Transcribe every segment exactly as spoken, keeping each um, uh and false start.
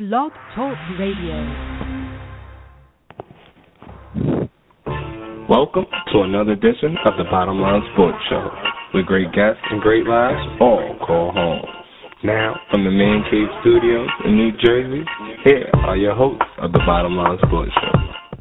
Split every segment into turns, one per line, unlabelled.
Blog Talk Radio.
Welcome to another edition of the Bottom Line Sports Show, with great guests and great lives all call home. Now, from the Man Cave Studios in New Jersey, here are your hosts of the Bottom Line Sports Show.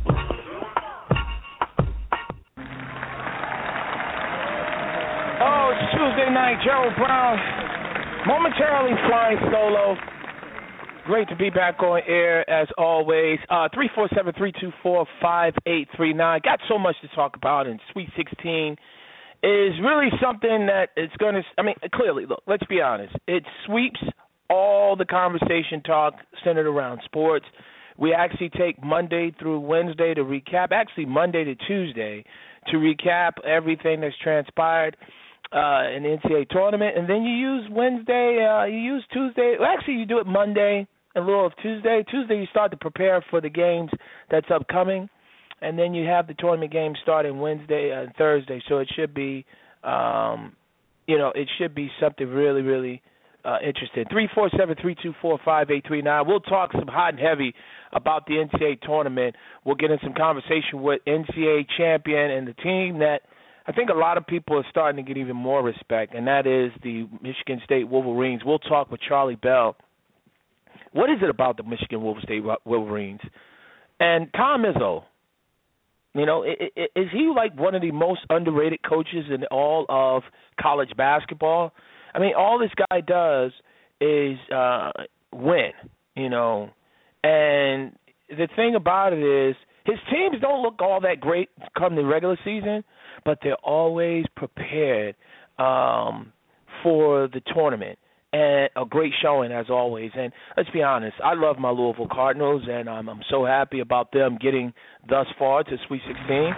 Oh, it's Tuesday night. Gerald Brown momentarily flying solo. Great to be back on air as always. Uh, three four seven, three two four, five eight three nine. Got so much to talk about, and Sweet sixteen is really something that it's going to, I mean, clearly, look, let's be honest. It sweeps all the conversation talk centered around sports. We actually take Monday through Wednesday to recap, actually Monday to Tuesday to recap everything that's transpired uh, in the N C double A tournament. And then you use Wednesday, uh, you use Tuesday. Well, actually, you do it Monday, a little of Tuesday. Tuesday, you start to prepare for the games that's upcoming. And then you have the tournament games starting Wednesday and Thursday, so it should be, um, you know, it should be something really, really uh, interesting. three four seven, three two four, five eight three nine. We'll talk some hot and heavy about the N C double A tournament. We'll get in some conversation with N C double A champion and the team that I think a lot of people are starting to get even more respect, and that is the Michigan State Wolverines. We'll talk with Charlie Bell. What is it about the Michigan State Wolverines? And Tom Izzo. You know, is he like one of the most underrated coaches in all of college basketball? I mean, all this guy does is uh, win, you know. And the thing about it is his teams don't look all that great come the regular season, but they're always prepared um, for the tournament. And a great showing, as always. And let's be honest, I love my Louisville Cardinals, and I'm, I'm so happy about them getting thus far to Sweet sixteen.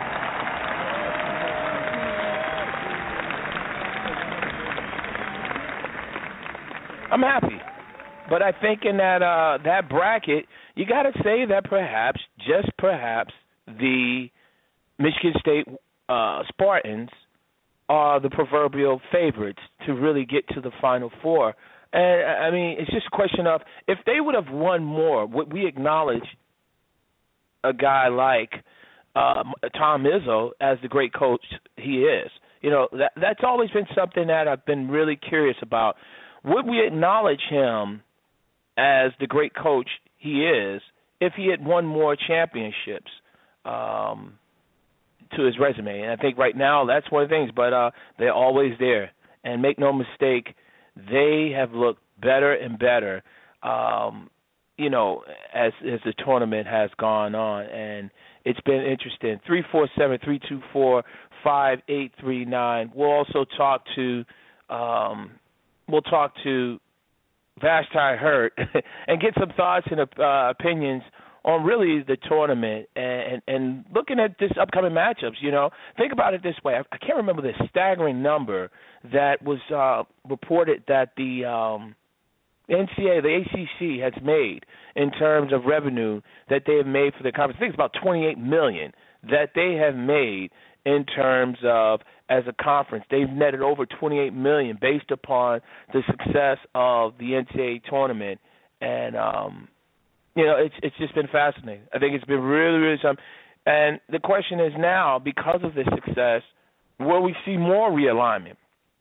I'm happy. But I think in that uh, that bracket, you got to say that perhaps, just perhaps, the Michigan State uh, Spartans are the proverbial favorites to really get to the Final Four. And, I mean, it's just a question of if they would have won more, would we acknowledge a guy like uh, Tom Izzo as the great coach he is? You know, that, that's always been something that I've been really curious about. Would we acknowledge him as the great coach he is if he had won more championships? Um to his resume, and I think right now that's one of the things, but uh, they're always there. And make no mistake, they have looked better and better, um, you know, as as the tournament has gone on, and it's been interesting. three four seven, three two four, five eight three nine. We'll also talk to, um, we'll talk to Vashti Hurt and get some thoughts and uh, opinions on really the tournament and, and, and looking at this upcoming matchups. You know, think about it this way. I, I can't remember the staggering number that was uh, reported that the um, N C double A, the A C C, has made in terms of revenue that they have made for their conference. I think it's about twenty-eight million dollars that they have made in terms of as a conference. They've netted over twenty-eight million dollars based upon the success of the N C double A tournament. And um You know, it's it's just been fascinating. I think it's been really, really something. And the question is now, because of this success, will we see more realignment?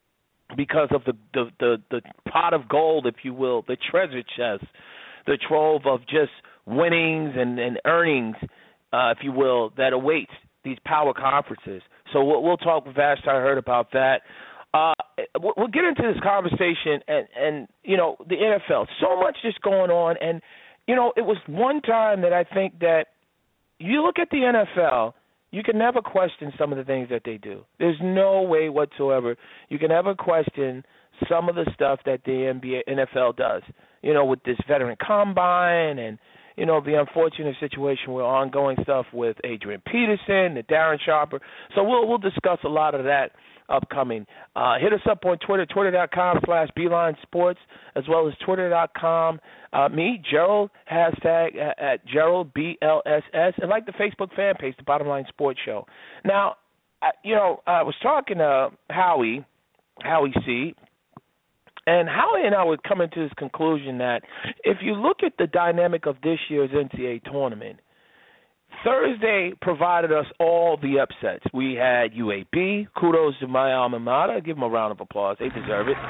Because of the, the, the, the pot of gold, if you will, the treasure chest, the trove of just winnings and, and earnings, uh, if you will, that awaits these power conferences. So we'll, we'll talk with Vashti Hurt about that. Uh, we'll get into this conversation and, and, you know, the N F L. So much just going on, and you know, it was one time that I think that you look at the N F L, you can never question some of the things that they do. There's no way whatsoever you can ever question some of the stuff that the N B A, N F L does, you know, with this veteran combine and, you know, the unfortunate situation with ongoing stuff with Adrian Peterson and Darren Sharper. So we'll we'll discuss a lot of that upcoming. Uh, hit us up on Twitter, twitter.com slash Beeline Sports, as well as twitter.com. Uh, me, Gerald, hashtag at, at Gerald, B L S S, and like the Facebook fan page, the Bottom Line Sports Show. Now, I, you know, I was talking to Howie, Howie C., And Howie and I were coming to this conclusion that if you look at the dynamic of this year's N C double A tournament, Thursday provided us all the upsets. We had U A B. Kudos to my alma mater. Give them a round of applause. They deserve it.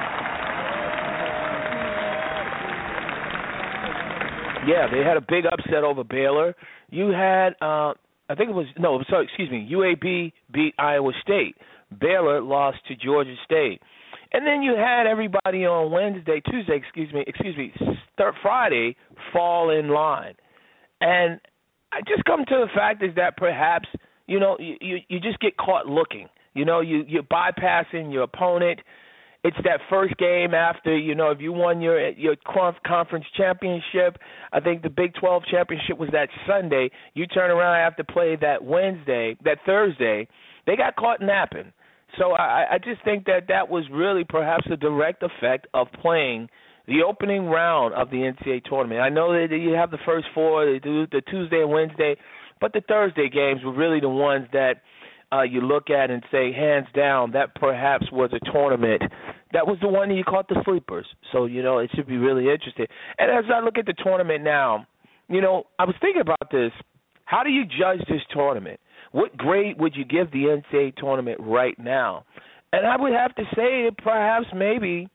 Yeah, they had a big upset over Baylor. You had, uh, I think it was, no, sorry, excuse me, U A B beat Iowa State. Baylor lost to Georgia State. And then you had everybody on Wednesday, Tuesday, excuse me, excuse me, th- Friday fall in line. And I just come to the fact is that perhaps, you know, you, you, you just get caught looking. You know, you, you're bypassing your opponent. It's that first game after, you know, if you won your your conference championship, I think the Big twelve championship was that Sunday. You turn around after play that Wednesday, that Thursday, they got caught napping. So I, I just think that that was really perhaps a direct effect of playing the opening round of the N C double A tournament. I know that you have the first four, they do the Tuesday and Wednesday, but the Thursday games were really the ones that uh, you look at and say, hands down, that perhaps was a tournament. That was the one that you caught the sleepers. So, you know, it should be really interesting. And as I look at the tournament now, you know, I was thinking about this. How do you judge this tournament? What grade would you give the N C double A tournament right now? And I would have to say perhaps maybe,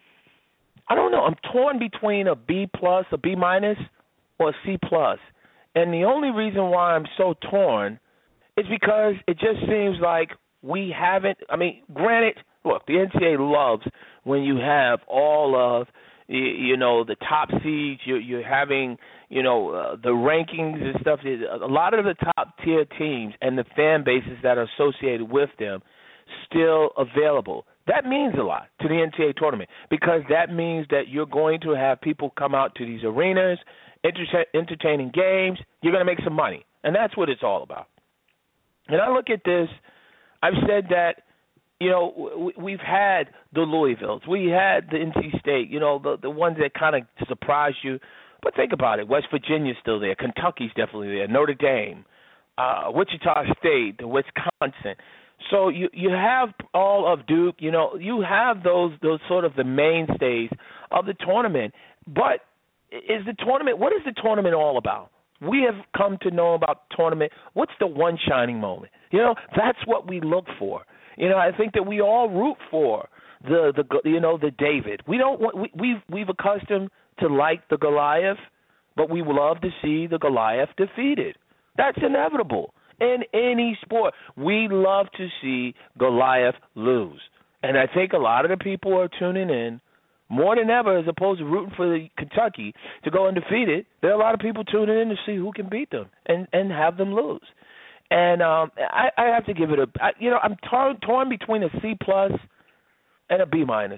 I don't know, I'm torn between a B plus, a B minus, or a C plus. And the only reason why I'm so torn is because it just seems like we haven't, I mean, granted, look, the N C double A loves when you have all of, you know, the top seeds, you're, you're having, you know, uh, the rankings and stuff. A lot of the top-tier teams and the fan bases that are associated with them still available. That means a lot to the N C double A tournament because that means that you're going to have people come out to these arenas, enter- entertaining games. You're going to make some money, and that's what it's all about. And I look at this, I've said that, you know, we've had the Louisvilles. We had the N C State, you know, the, the ones that kind of surprised you. But think about it. West Virginia's still there. Kentucky's definitely there. Notre Dame, uh, Wichita State, the Wisconsin. So you you have all of Duke. You know, you have those those sort of the mainstays of the tournament. But is the tournament, what is the tournament all about? We have come to know about tournament. What's the one shining moment? You know, that's what we look for. You know, I think that we all root for the, the you know, the David. We don't want, we, we've, we've accustomed to like the Goliath, but we love to see the Goliath defeated. That's inevitable in any sport. We love to see Goliath lose. And I think a lot of the people are tuning in more than ever, as opposed to rooting for the Kentucky to go undefeated. There are a lot of people tuning in to see who can beat them and, and have them lose. And um, I, I have to give it a, I, you know, I'm torn, torn between a C plus and a B minus,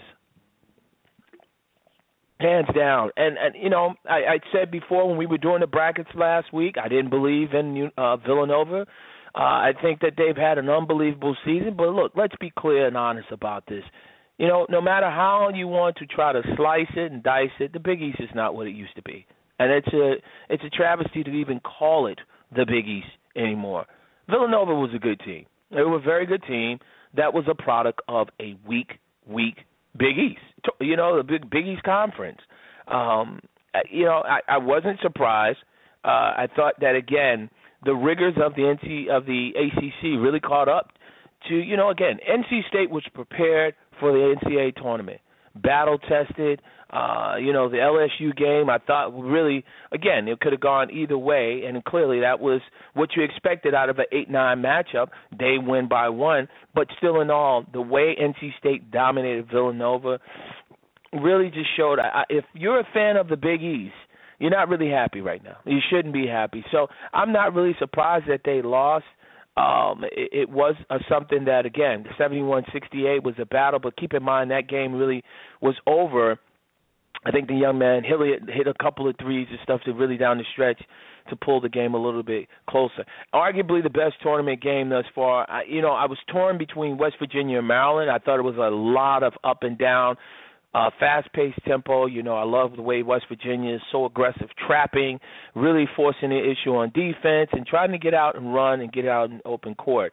hands down. And, and you know, I, I said before when we were doing the brackets last week, I didn't believe in uh, Villanova. Uh, I think that they've had an unbelievable season. But look, let's be clear and honest about this. You know, no matter how you want to try to slice it and dice it, the Big East is not what it used to be. And it's a it's a travesty to even call it the Big East anymore. Villanova was a good team. They were a very good team that was a product of a weak, weak Big East. You know, the Big, Big East Conference. Um, you know, I, I wasn't surprised. Uh, I thought that, again, the rigors of the N C of the A C C really caught up to, you know, again, N C State was prepared for the N C double A tournament, battle-tested. Uh, you know, the L S U game, I thought really, again, it could have gone either way, and clearly that was what you expected out of an eight nine matchup. They win by one, but still in all, the way N C State dominated Villanova really just showed, I, if you're a fan of the Big East, you're not really happy right now. You shouldn't be happy. So I'm not really surprised that they lost. Um, it, it was uh, something that, again, the seventy-one sixty-eight was a battle, but keep in mind that game really was over. I think the young man hit, hit a couple of threes and stuff to really down the stretch to pull the game a little bit closer. Arguably the best tournament game thus far. I, you know, I was torn between West Virginia and Maryland. I thought it was a lot of up and down. Uh, fast-paced tempo. You know, I love the way West Virginia is so aggressive, trapping, really forcing the issue on defense and trying to get out and run and get out in open court.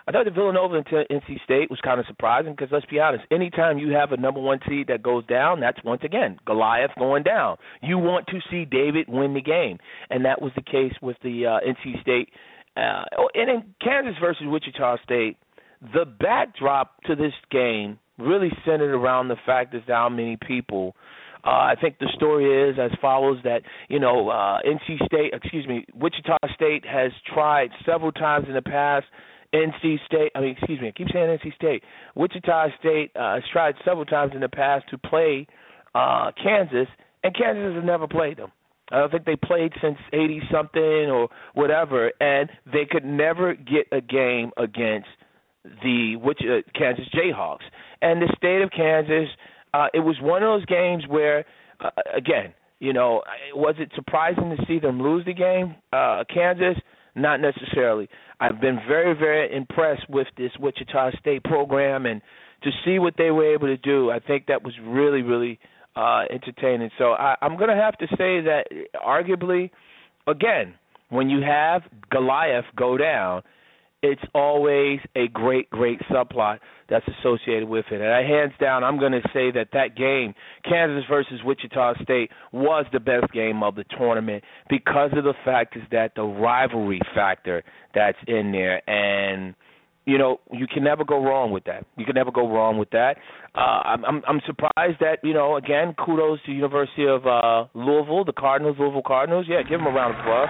I thought the Villanova into N C State was kind of surprising because let's be honest, anytime you have a number one seed that goes down, that's once again Goliath going down. You want to see David win the game, and that was the case with the uh, N C State. Uh, and in Kansas versus Wichita State, the backdrop to this game really centered around the fact as to how many people. Uh, I think the story is as follows: that you know, uh, N C State, excuse me, Wichita State has tried several times in the past. N C State, I mean, excuse me, I keep saying N C State. Wichita State uh, has tried several times in the past to play uh, Kansas, and Kansas has never played them. I don't think they played since eighty something or whatever, and they could never get a game against the which uh, Kansas Jayhawks. And the state of Kansas. Uh, it was one of those games where, uh, again, you know, was it surprising to see them lose the game? Uh, Kansas, not necessarily. I've been very, very impressed with this Wichita State program, and to see what they were able to do, I think that was really, really uh, entertaining. So I, I'm going to have to say that arguably, again, when you have Goliath go down, it's always a great, great subplot that's associated with it. And I, hands down, I'm going to say that that game, Kansas versus Wichita State, was the best game of the tournament because of the fact is that the rivalry factor that's in there. And, you know, you can never go wrong with that. You can never go wrong with that. Uh, I'm, I'm, I'm surprised that, you know, again, kudos to the University of uh, Louisville, the Cardinals, Louisville Cardinals. Yeah, give them a round of applause.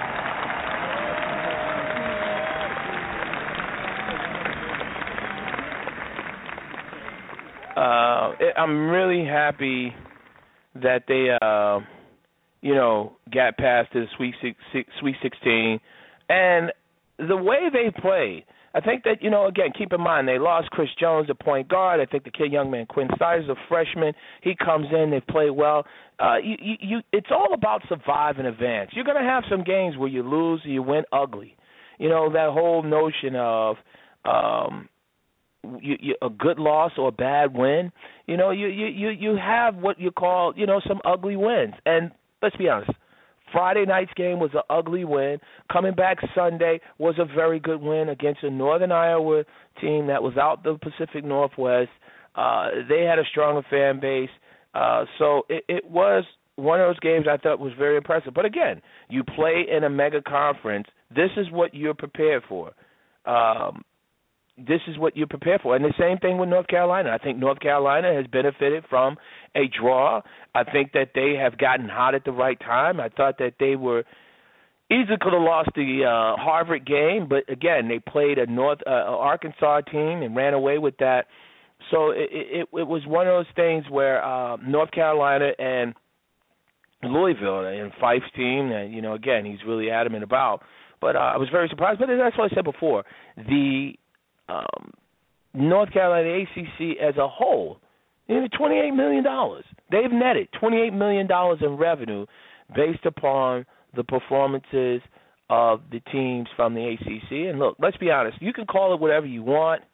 Uh, I'm really happy that they, uh, you know, got past to the Sweet six, six, Sweet sixteen, and the way they played. I think that, you know, again, keep in mind they lost Chris Jones, the point guard. I think the kid, young man Quinn Snyder, a freshman. He comes in, they play well. Uh, you, you, you, it's all about survive and advance. You're going to have some games where you lose, or you win ugly. You know, that whole notion of. Um, You, you, a good loss or a bad win, you know, you, you, you, you have what you call, you know, some ugly wins. And let's be honest, Friday night's game was an ugly win. Coming back Sunday was a very good win against a Northern Iowa team that was out the Pacific Northwest. Uh, they had a stronger fan base. Uh, so it, it was one of those games I thought was very impressive. But again, you play in a mega conference. This is what you're prepared for. Um, This is what you're prepared for. And the same thing with North Carolina. I think North Carolina has benefited from a draw. I think that they have gotten hot at the right time. I thought that they were easily could have lost the uh, Harvard game, but, again, they played a North uh, Arkansas team and ran away with that. So it, it, it was one of those things where uh, North Carolina and Louisville and Fife's team, and, you know, again, he's really adamant about. But uh, I was very surprised. But that's what I said before. The Um, North Carolina A C C as a whole, you know, twenty-eight million dollars. They've netted twenty-eight million dollars in revenue based upon the performances of the teams from the A C C. And look, let's be honest. You can call it whatever you want.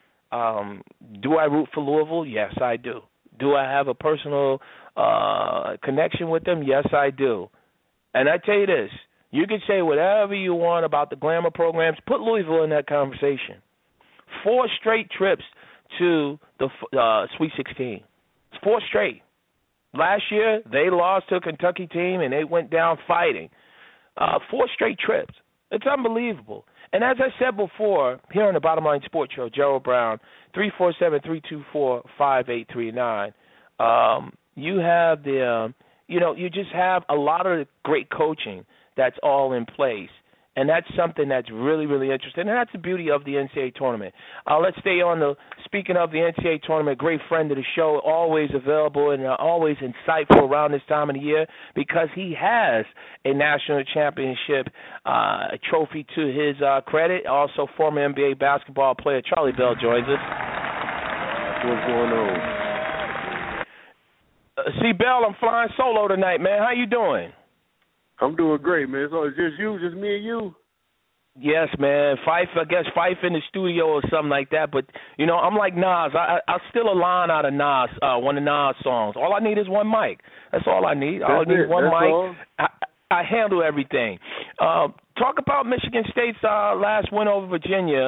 Um, do I root for Louisville? Yes, I do. Do I have a personal uh, connection with them? Yes, I do. And I tell you this, you can say whatever you want about the glamour programs. Put Louisville in that conversation. Four straight trips to the uh, Sweet sixteen. It's four straight. Last year, they lost to a Kentucky team, and they went down fighting. Uh, four straight trips. It's unbelievable. And as I said before, here on the Bottom Line Sports Show, Gerald Brown, three four seven, three two four, five eight three nine. Um, you have the, um, you know, you just have a lot of great coaching that's all in place. And that's something that's really, really interesting. And that's the beauty of the N C double A tournament. Uh, let's stay on the, speaking of the N C double A tournament, great friend of the show, always available and uh, always insightful around this time of the year because he has a national championship uh, trophy to his uh, credit. Also, former N B A basketball player Charlie Bell joins us.
What's going on?
Uh, see, Bell, I'm flying solo tonight, man. How you doing?
I'm doing great, man. So it's just you, just me and you?
Yes, man. Fife, I guess Fife in the studio or something like that. But, you know, I'm like Nas. I, I, I'll steal a line out of Nas, uh, one of Nas' songs. All I need is one mic. That's all I need. All I need is one
That's
mic. I, I handle everything. Uh, talk about Michigan State's uh, last win over Virginia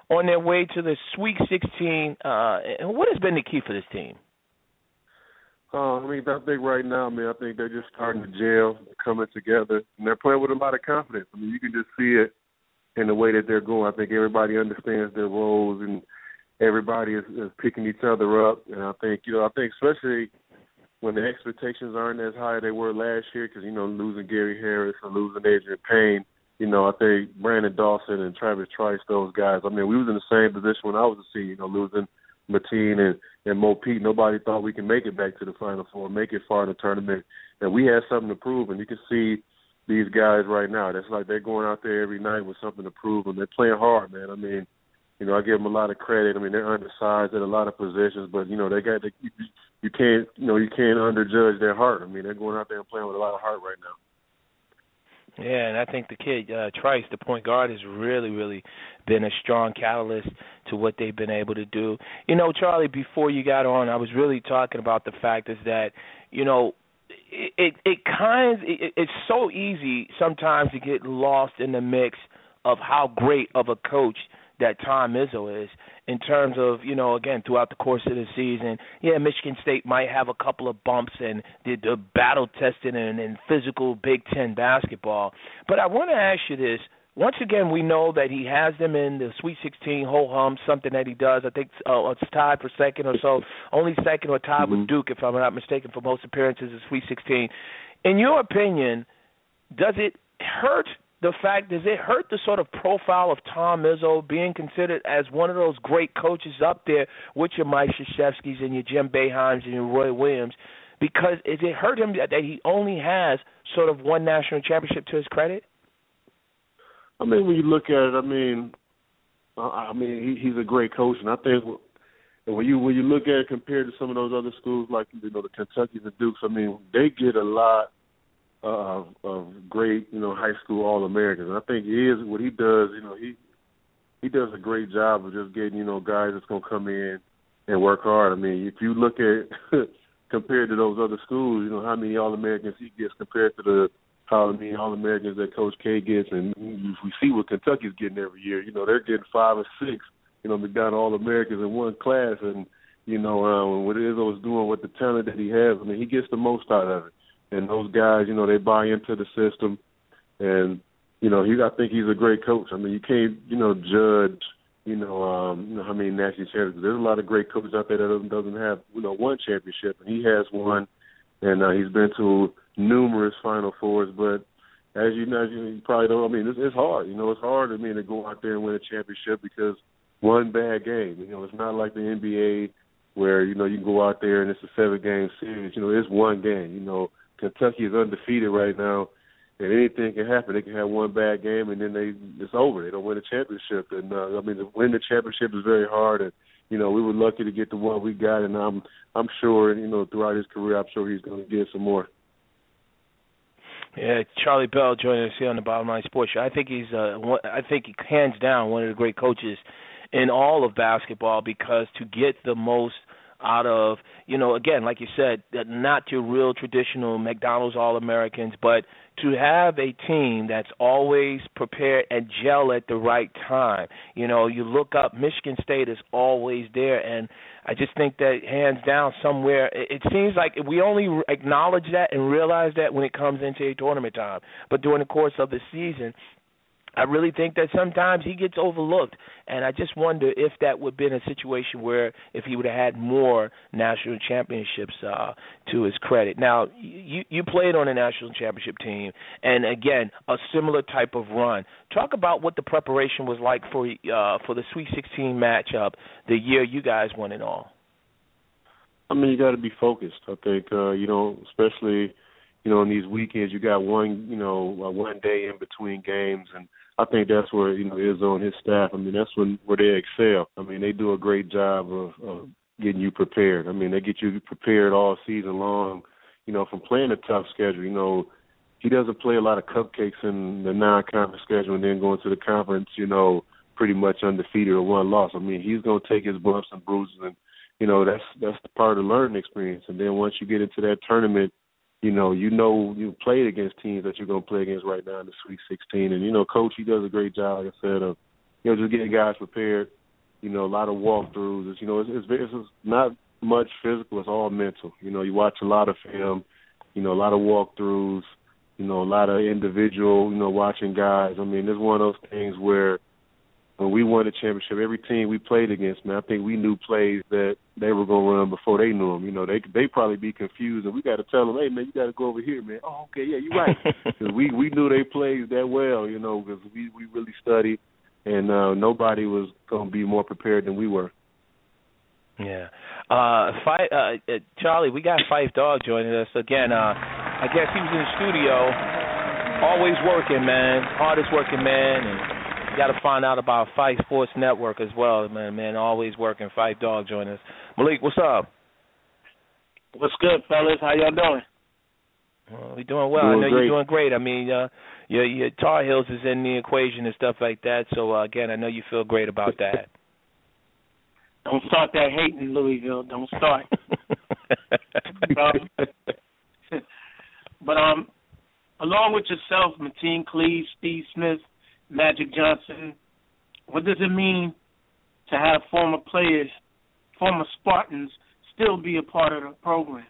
on their way to the Sweet sixteen. Uh, what has been the key for this team?
Uh, I mean, I think right now, man, I think they're just starting to gel, coming together, and they're playing with a lot of confidence. I mean, you can just see it in the way that they're going. I think everybody understands their roles, and everybody is, is picking each other up. And I think, you know, I think especially when the expectations aren't as high as they were last year, because, you know, losing Gary Harris and losing Adrian Payne, you know, I think Brandon Dawson and Travis Trice, those guys, I mean, we was in the same position when I was a senior, you know, losing Mateen and, and Mo Pete. Nobody thought we could make it back to the Final Four, make it far in the tournament. And we had something to prove, and you can see these guys right now. That's like they're going out there every night with something to prove, and they're playing hard, man. I mean, you know, I give them a lot of credit. I mean, they're undersized at a lot of positions, but, you know, they got the, you, you can't, you know, you can't underjudge their heart. I mean, they're going out there and playing with a lot of heart right now.
Yeah, and I think the kid, uh, Trice, the point guard, has really, really been a strong catalyst to what they've been able to do. You know, Charlie, before you got on, I was really talking about the fact is that, you know, it it, it kind it, it's so easy sometimes to get lost in the mix of how great of a coach that Tom Izzo is in terms of, you know, again, throughout the course of the season. Yeah, Michigan State might have a couple of bumps and the, the battle-tested and, and physical Big Ten basketball. But I want to ask you this. Once again, we know that he has them in the Sweet sixteen whole hum, something that he does. I think uh, it's tied for second or so, only second or tied mm-hmm. with Duke, if I'm not mistaken, for most appearances in Sweet sixteen. In your opinion, does it hurt the fact, does it hurt the sort of profile of Tom Izzo being considered as one of those great coaches up there with your Mike Krzyzewskis and your Jim Boeheim's and your Roy Williams? Because is it hurt him that he only has sort of one national championship to his credit?
I mean, when you look at it, I mean, I mean, he, he's a great coach, and I think when you when you look at it compared to some of those other schools like, you know, the Kentuckys and Dukes, I mean, they get a lot Uh, of great, you know, high school All-Americans. I think he is what he does. You know, he he does a great job of just getting, you know, guys that's gonna come in and work hard. I mean, if you look at compared to those other schools, you know, how many All-Americans he gets compared to the how many All-Americans that Coach K gets, and we see what Kentucky's getting every year. You know, they're getting five or six, you know, McDonald All-Americans in one class, and you know, uh, what Izzo is doing with the talent that he has. I mean, he gets the most out of it. And those guys, you know, they buy into the system, and you know, he. I think he's a great coach. I mean, you can't, you know, judge, you know, um, you know how many national championships. There's a lot of great coaches out there that doesn't, doesn't have, you know, one championship, and he has one, and uh, he's been to numerous Final Fours. But as you know, you probably don't. I mean, it's, it's hard. You know, it's hard. I mean, to go out there and win a championship because one bad game. You know, it's not like the N B A where you know you can go out there and it's a seven-game series. You know, it's one game. You know. Kentucky is undefeated right now, and anything can happen. They can have one bad game, and then they it's over. They don't win a championship. And uh, I mean, to win the championship is very hard. And you know, we were lucky to get the one we got, and I'm I'm sure, you know, throughout his career, I'm sure he's going to get some more.
Yeah, Charlie Bell joining us here on the Bottom Line Sports Show. I think he's uh, one, I think he hands down one of the great coaches in all of basketball, because to get the most out of, you know, again, like you said, not your real traditional McDonald's All-Americans, but to have a team that's always prepared and gel at the right time. You know, you look up, Michigan State is always there, and I just think that hands down somewhere, it seems like we only acknowledge that and realize that when it comes into a tournament time. But during the course of the season, I really think that sometimes he gets overlooked, and I just wonder if that would have been a situation where if he would have had more national championships uh, to his credit. Now, you, you played on a national championship team, and again, a similar type of run. Talk about what the preparation was like for uh, for the Sweet sixteen matchup the year you guys won it all.
I mean, you got to be focused. I think, uh, you know, especially, you know, in these weekends, you got one, you know, one day in between games, and I think that's where, you know, Izzo and his staff, I mean, that's when where they excel. I mean, they do a great job of, of getting you prepared. I mean, they get you prepared all season long, you know, from playing a tough schedule. You know, he doesn't play a lot of cupcakes in the non-conference schedule and then going to the conference, you know, pretty much undefeated or one loss. I mean, he's going to take his bumps and bruises, and, you know, that's that's the part of the learning experience. And then once you get into that tournament, you know, you know you played against teams that you're going to play against right now in the Sweet sixteen. And, you know, Coach, he does a great job, like I said, of, you know, just getting guys prepared You know, a lot of walkthroughs. It's, you know, it's, it's, it's not much physical. It's all mental. You know, you watch a lot of film. You know, a lot of walkthroughs. You know, a lot of individual. You know, watching guys. I mean, it's one of those things where when we won the championship, every team we played against, man, I think we knew plays that they were going to run before they knew them. You know, they they probably be confused, and we got to tell them, hey, man, you got to go over here, man. Oh, okay, yeah, you're right. Cause we, we knew they plays that well, you know, because we, we really studied, and uh, nobody was going to be more prepared than we were.
Yeah. Uh, Fife, uh, Charlie, we got Fife Dog joining us. Again, uh, I guess he was in the studio, always working, man, hardest working man, and got to find out about Fife Sports Network as well, man. Man, always working. Fife Dog joining us. Malik, what's up?
What's good, fellas? How y'all doing?
Well, we doing well.
Doing
I know
great.
you're doing great. I mean, uh, your your Tar Heels is in the equation and stuff like that. So uh, again, I know you feel great about that.
Don't start that hate in Louisville. Don't start. um, but um, along with yourself, Mateen Cleave, Steve Smith, Magic Johnson, what does it mean to have former players, former Spartans, still be a part of the program?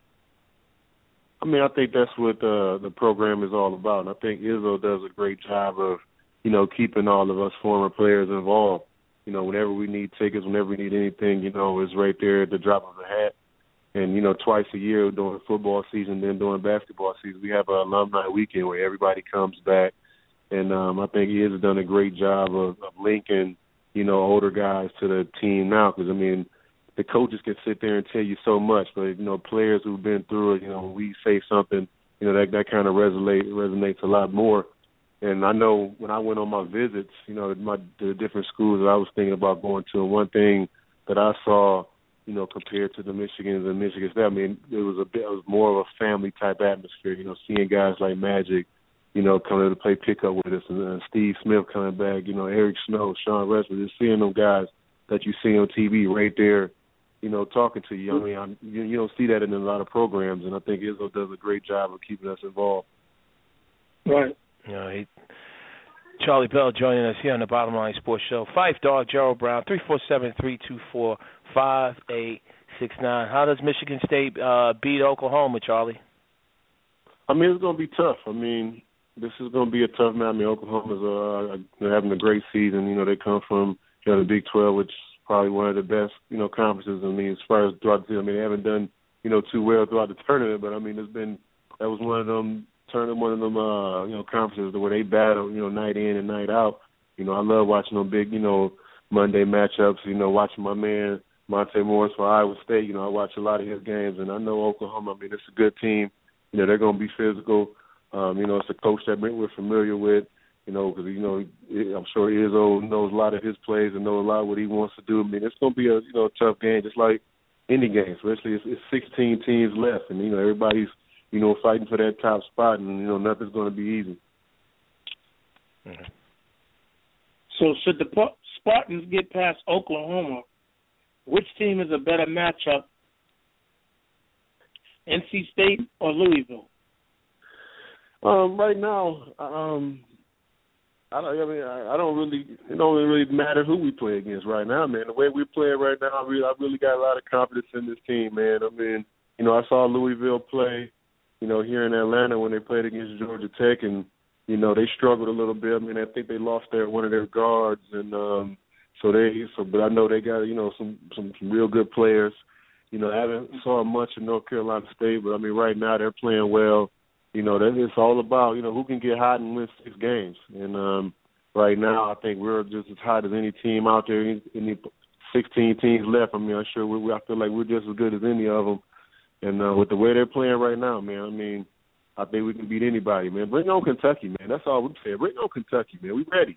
I mean, I think that's what uh, the program is all about. And I think Izzo does a great job of, you know, keeping all of us former players involved. You know, whenever we need tickets, whenever we need anything, you know, it's right there at the drop of a hat. And, you know, twice a year during football season, then during basketball season, we have an alumni weekend where everybody comes back. And um, I think he has done a great job of, of linking, you know, older guys to the team now. Because, I mean, the coaches can sit there and tell you so much. But, you know, players who've been through it, you know, when we say something, you know, that, that kind of resonate, resonates a lot more. And I know when I went on my visits, you know, my the different schools that I was thinking about going to, and one thing that I saw, you know, compared to the Michigans and Michigan State, I mean, it was a bit, it was more of a family-type atmosphere, you know, seeing guys like Magic, you know, coming to play pickup with us, and uh, Steve Smith coming back, you know, Eric Snow, Sean Ressler, just seeing them guys that you see on T V right there, you know, talking to you. I mean, I'm, you, you don't see that in a lot of programs, and I think Izzo does a great job of keeping us involved.
Right.
You know, he, Charlie Bell joining us here on the Bottom Line Sports Show. Fife Dog, Gerald Brown, three four seven, three two four, five eight six nine. How does Michigan State uh, beat Oklahoma, Charlie?
I mean, it's going to be tough. I mean, this is going to be a tough match. I mean, Oklahoma's uh, they're having a great season. You know, they come from, you know, the Big twelve, which is probably one of the best, you know, conferences. I mean, as far as throughout the season, I mean, they haven't done, you know, too well throughout the tournament, but I mean, it's been that was one of them tournament, one of them, uh, you know, conferences where they battle, you know, night in and night out. You know, I love watching them big, you know, Monday matchups. You know, watching my man Monte Morris for Iowa State. You know, I watch a lot of his games, and I know Oklahoma. I mean, it's a good team. You know, they're going to be physical. Um, you know, it's a coach that we're familiar with. You know, because you know, I'm sure Izzo knows a lot of his plays and knows a lot of what he wants to do. I mean, it's going to be a you know a tough game, just like any game. Especially it's, it's sixteen teams left, and you know everybody's you know fighting for that top spot, and you know nothing's going to be easy.
Mm-hmm.
So should the Spartans get past Oklahoma, which team is a better matchup, N C State or Louisville?
Um, right now, um, I don't. I mean, I, I don't really. It don't really matter who we play against right now, man. The way we play right now, I really, I really got a lot of confidence in this team, man. I mean, you know, I saw Louisville play, you know, here in Atlanta when they played against Georgia Tech, and you know they struggled a little bit. I mean, I think they lost their one of their guards, and um, so they. So, but I know they got you know some some, some real good players. You know, I haven't saw much in North Carolina State, but I mean, right now they're playing well. You know, that it's all about, you know, who can get hot and win six games. And um, right now, I think we're just as hot as any team out there. Any sixteen teams left. I mean, I'm sure we, I feel like we're just as good as any of them. And uh, with the way they're playing right now, man, I mean, I think we can beat anybody, man. Bring on Kentucky, man. That's all we say. Bring on Kentucky, man. We ready.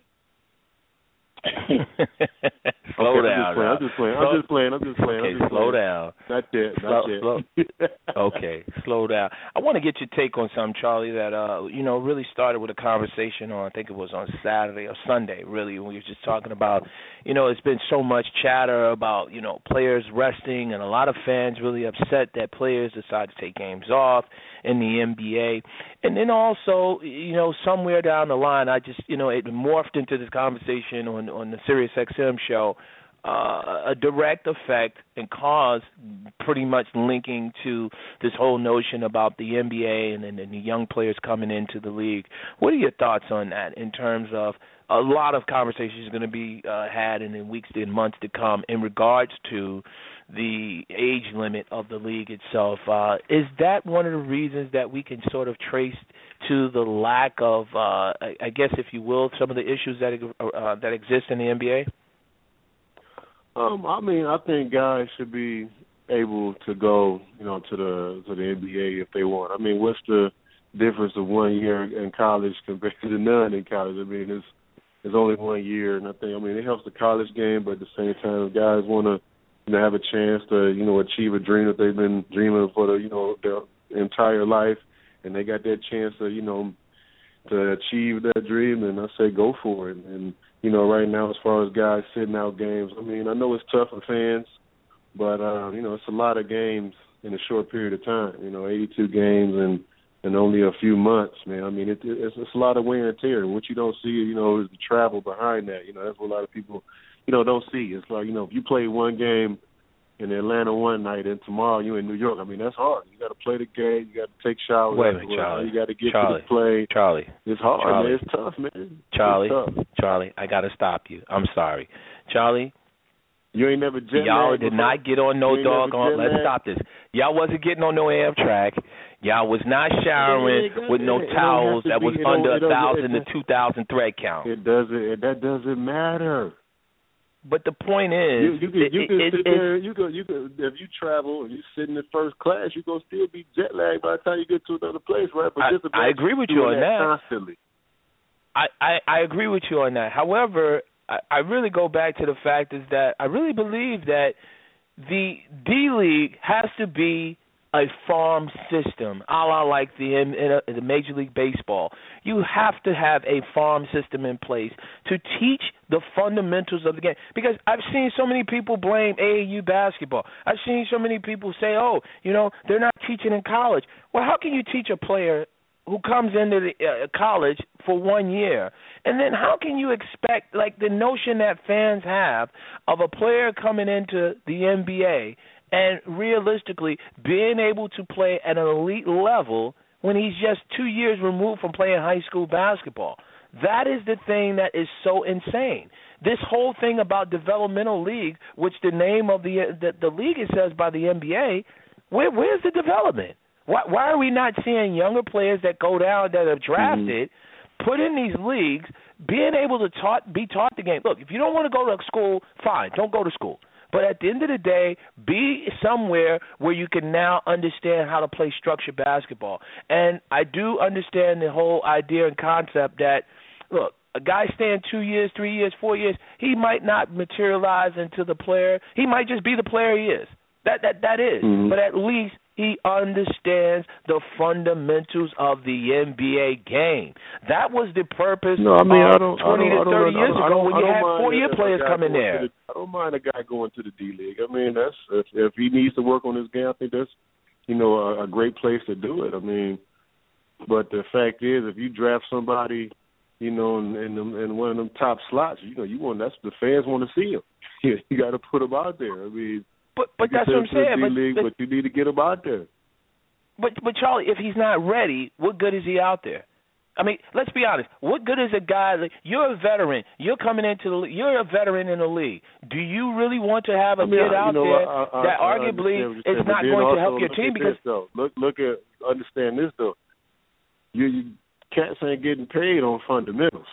Slow
okay,
down.
I'm just playing. I'm just playing. I'm just playing.
Okay,
I'm just
slow
playing.
down.
Not yet. Not
slow,
yet.
Slow. Okay, slow down. I want to get your take on something, Charlie, that uh, you know really started with a conversation on, I think it was on Saturday or Sunday, really, when we were just talking about, you know, it's been so much chatter about, you know, players resting, and a lot of fans really upset that players decide to take games off in the N B A. And then also, you know, somewhere down the line, I just, you know, it morphed into this conversation on, on the Sirius X M show uh, a direct effect and cause pretty much linking to this whole notion about the N B A and, and, and the young players coming into the league. What are your thoughts on that in terms of a lot of conversations going to be uh, had in the weeks and months to come in regards to the age limit of the league itself? Uh, is that one of the reasons that we can sort of trace to the lack of, uh, I, I guess, if you will, some of the issues that uh, that exist in the N B A?
Um, I mean, I think guys should be able to go, you know, to the to the N B A if they want. I mean, what's the difference of one year in college compared to none in college? I mean, it's it's only one year, and I think, I mean, it helps the college game, but at the same time, if guys want to, you know, have a chance to, you know, achieve a dream that they've been dreaming for the, you know, their entire life, and they got that chance to, you know, to achieve that dream, and I say go for it. And, you know, right now as far as guys sitting out games, I mean, I know it's tough for fans, but, uh, you know, it's a lot of games in a short period of time, you know, eighty-two games and, and only a few months, man. I mean, it, it's, it's a lot of wear and tear. What you don't see, you know, is the travel behind that. You know, that's what a lot of people, you know, don't see. It's like, you know, if you play one game in Atlanta one night and tomorrow you're in New York, I mean, that's hard. You got to play the game. You got to take showers.
Wait a minute, Charlie.
You got to get
Charlie.
to the play.
Charlie.
It's hard,
Charlie.
man. It's tough, man.
Charlie.
It's tough.
Charlie, I got to stop you. I'm sorry. Charlie.
You ain't never jet
Y'all
lagged
did
before?
not get on no doggone. Let's
lagged?
stop this. Y'all wasn't getting on no Amtrak. Y'all was not showering
Yeah,
with no
it
towels
have to
that
be.
was
It
under a
don't- it don't-
thousand
it
to two thousand thread count.
It doesn't. It, that doesn't matter.
But the point is,
You, you could, you
it,
could
it,
sit
it,
there. You could, you could. If you travel and you sit in the first class, you gonna still be jet lagged by the time you get to another place, right? But
I,
just about
I agree with you on
that,
that.
constantly.
I, I, I agree with you on that. However, I, I really go back to the fact is that I really believe that the D-League has to be a farm system, a la like the in, in, a, in the Major League Baseball. You have to have a farm system in place to teach the fundamentals of the game. Because I've seen so many people blame A A U basketball. I've seen so many people say, oh, you know, they're not teaching in college. Well, how can you teach a player who comes into the, uh, college for one year, and then how can you expect, like the notion that fans have of a player coming into the N B A and realistically being able to play at an elite level when he's just two years removed from playing high school basketball? That is the thing that is so insane. This whole thing about developmental league, which the name of the the, the league is says by the N B A, where, where's the development? Why, why are we not seeing younger players that go down that are drafted, mm-hmm. put in these leagues, being able to taught, be taught the game? Look, if you don't want to go to school, fine, don't go to school. But at the end of the day, be somewhere where you can now understand how to play structured basketball. And I do understand the whole idea and concept that, look, a guy staying two years, three years, four years, he might not materialize into the player. He might just be the player he is. That that that is. Mm-hmm. But at least he understands the fundamentals of the N B A game. That was the purpose
no, I mean,
of
I don't,
twenty
I don't,
to thirty
I don't,
years
I
ago
don't,
when you had four-year players coming there.
The, I don't mind a guy going to the D League. I mean, that's if, if he needs to work on his game, I think that's, you know, a, a great place to do it. I mean, but the fact is, if you draft somebody, you know, in, in, them, in one of them top slots, you know, you want that's the fans want to see him. You, you got to put him out there. I mean.
But but that's what I'm saying. But,
league, but you need to get him out there.
But but Charlie, if he's not ready, what good is he out there? I mean, let's be honest. What good is a guy like you're a veteran? You're coming into the you're a veteran in the league. Do you really want to have a
I mean,
kid
I,
out
know,
there
I, I,
that
I
arguably is
saying,
not going
also,
to help your team? Because
this, though. look look at understand this though. You, you cats ain't getting paid on fundamentals.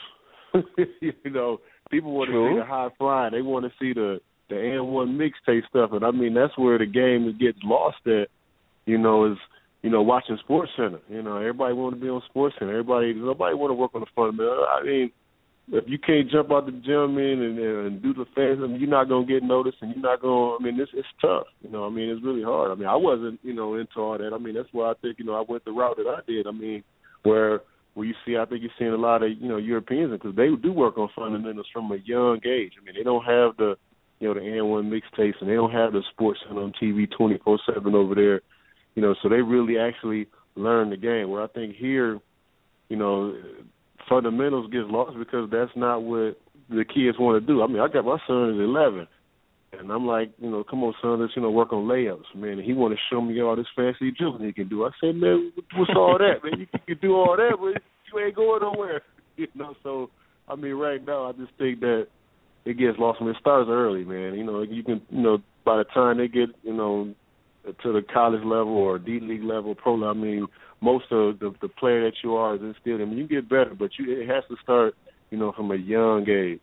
you know, people want
True.
to see the high flying. They want to see the the N one mixtape stuff, and I mean that's where the game gets lost at. You know, is you know watching Sports Center. You know, everybody want to be on Sports Center. Everybody, nobody want to work on the fundamentals. I mean, if you can't jump out the gym in and, and do the things, I mean, you're not gonna get noticed, and you're not gonna. I mean, it's it's tough. You know, I mean, it's really hard. I mean, I wasn't you know into all that. I mean, that's why I think you know I went the route that I did. I mean, where where you see, I think you're seeing a lot of you know Europeans because they do work on fundamentals from a young age. I mean, they don't have the you know, the N one mixtapes, and they don't have the Sports Center on T V twenty-four seven over there, you know, so they really actually learn the game. Where I think here, you know, fundamentals gets lost because that's not what the kids want to do. I mean, I got my son is eleven, And I'm like, you know, come on, son, let's, you know, work on layups, man. And he want to show me all this fancy dribbling he can do. I said, man, what's all that, man? You can do all that, but you ain't going nowhere. You know, so, I mean, right now I just think that it gets lost when it starts early, man. You know, you can, you know, by the time they get, you know, to the college level or D-League level, pro level, I mean, most of the, the player that you are is instilled. I mean, you get better, but you it has to start, you know, from a young age.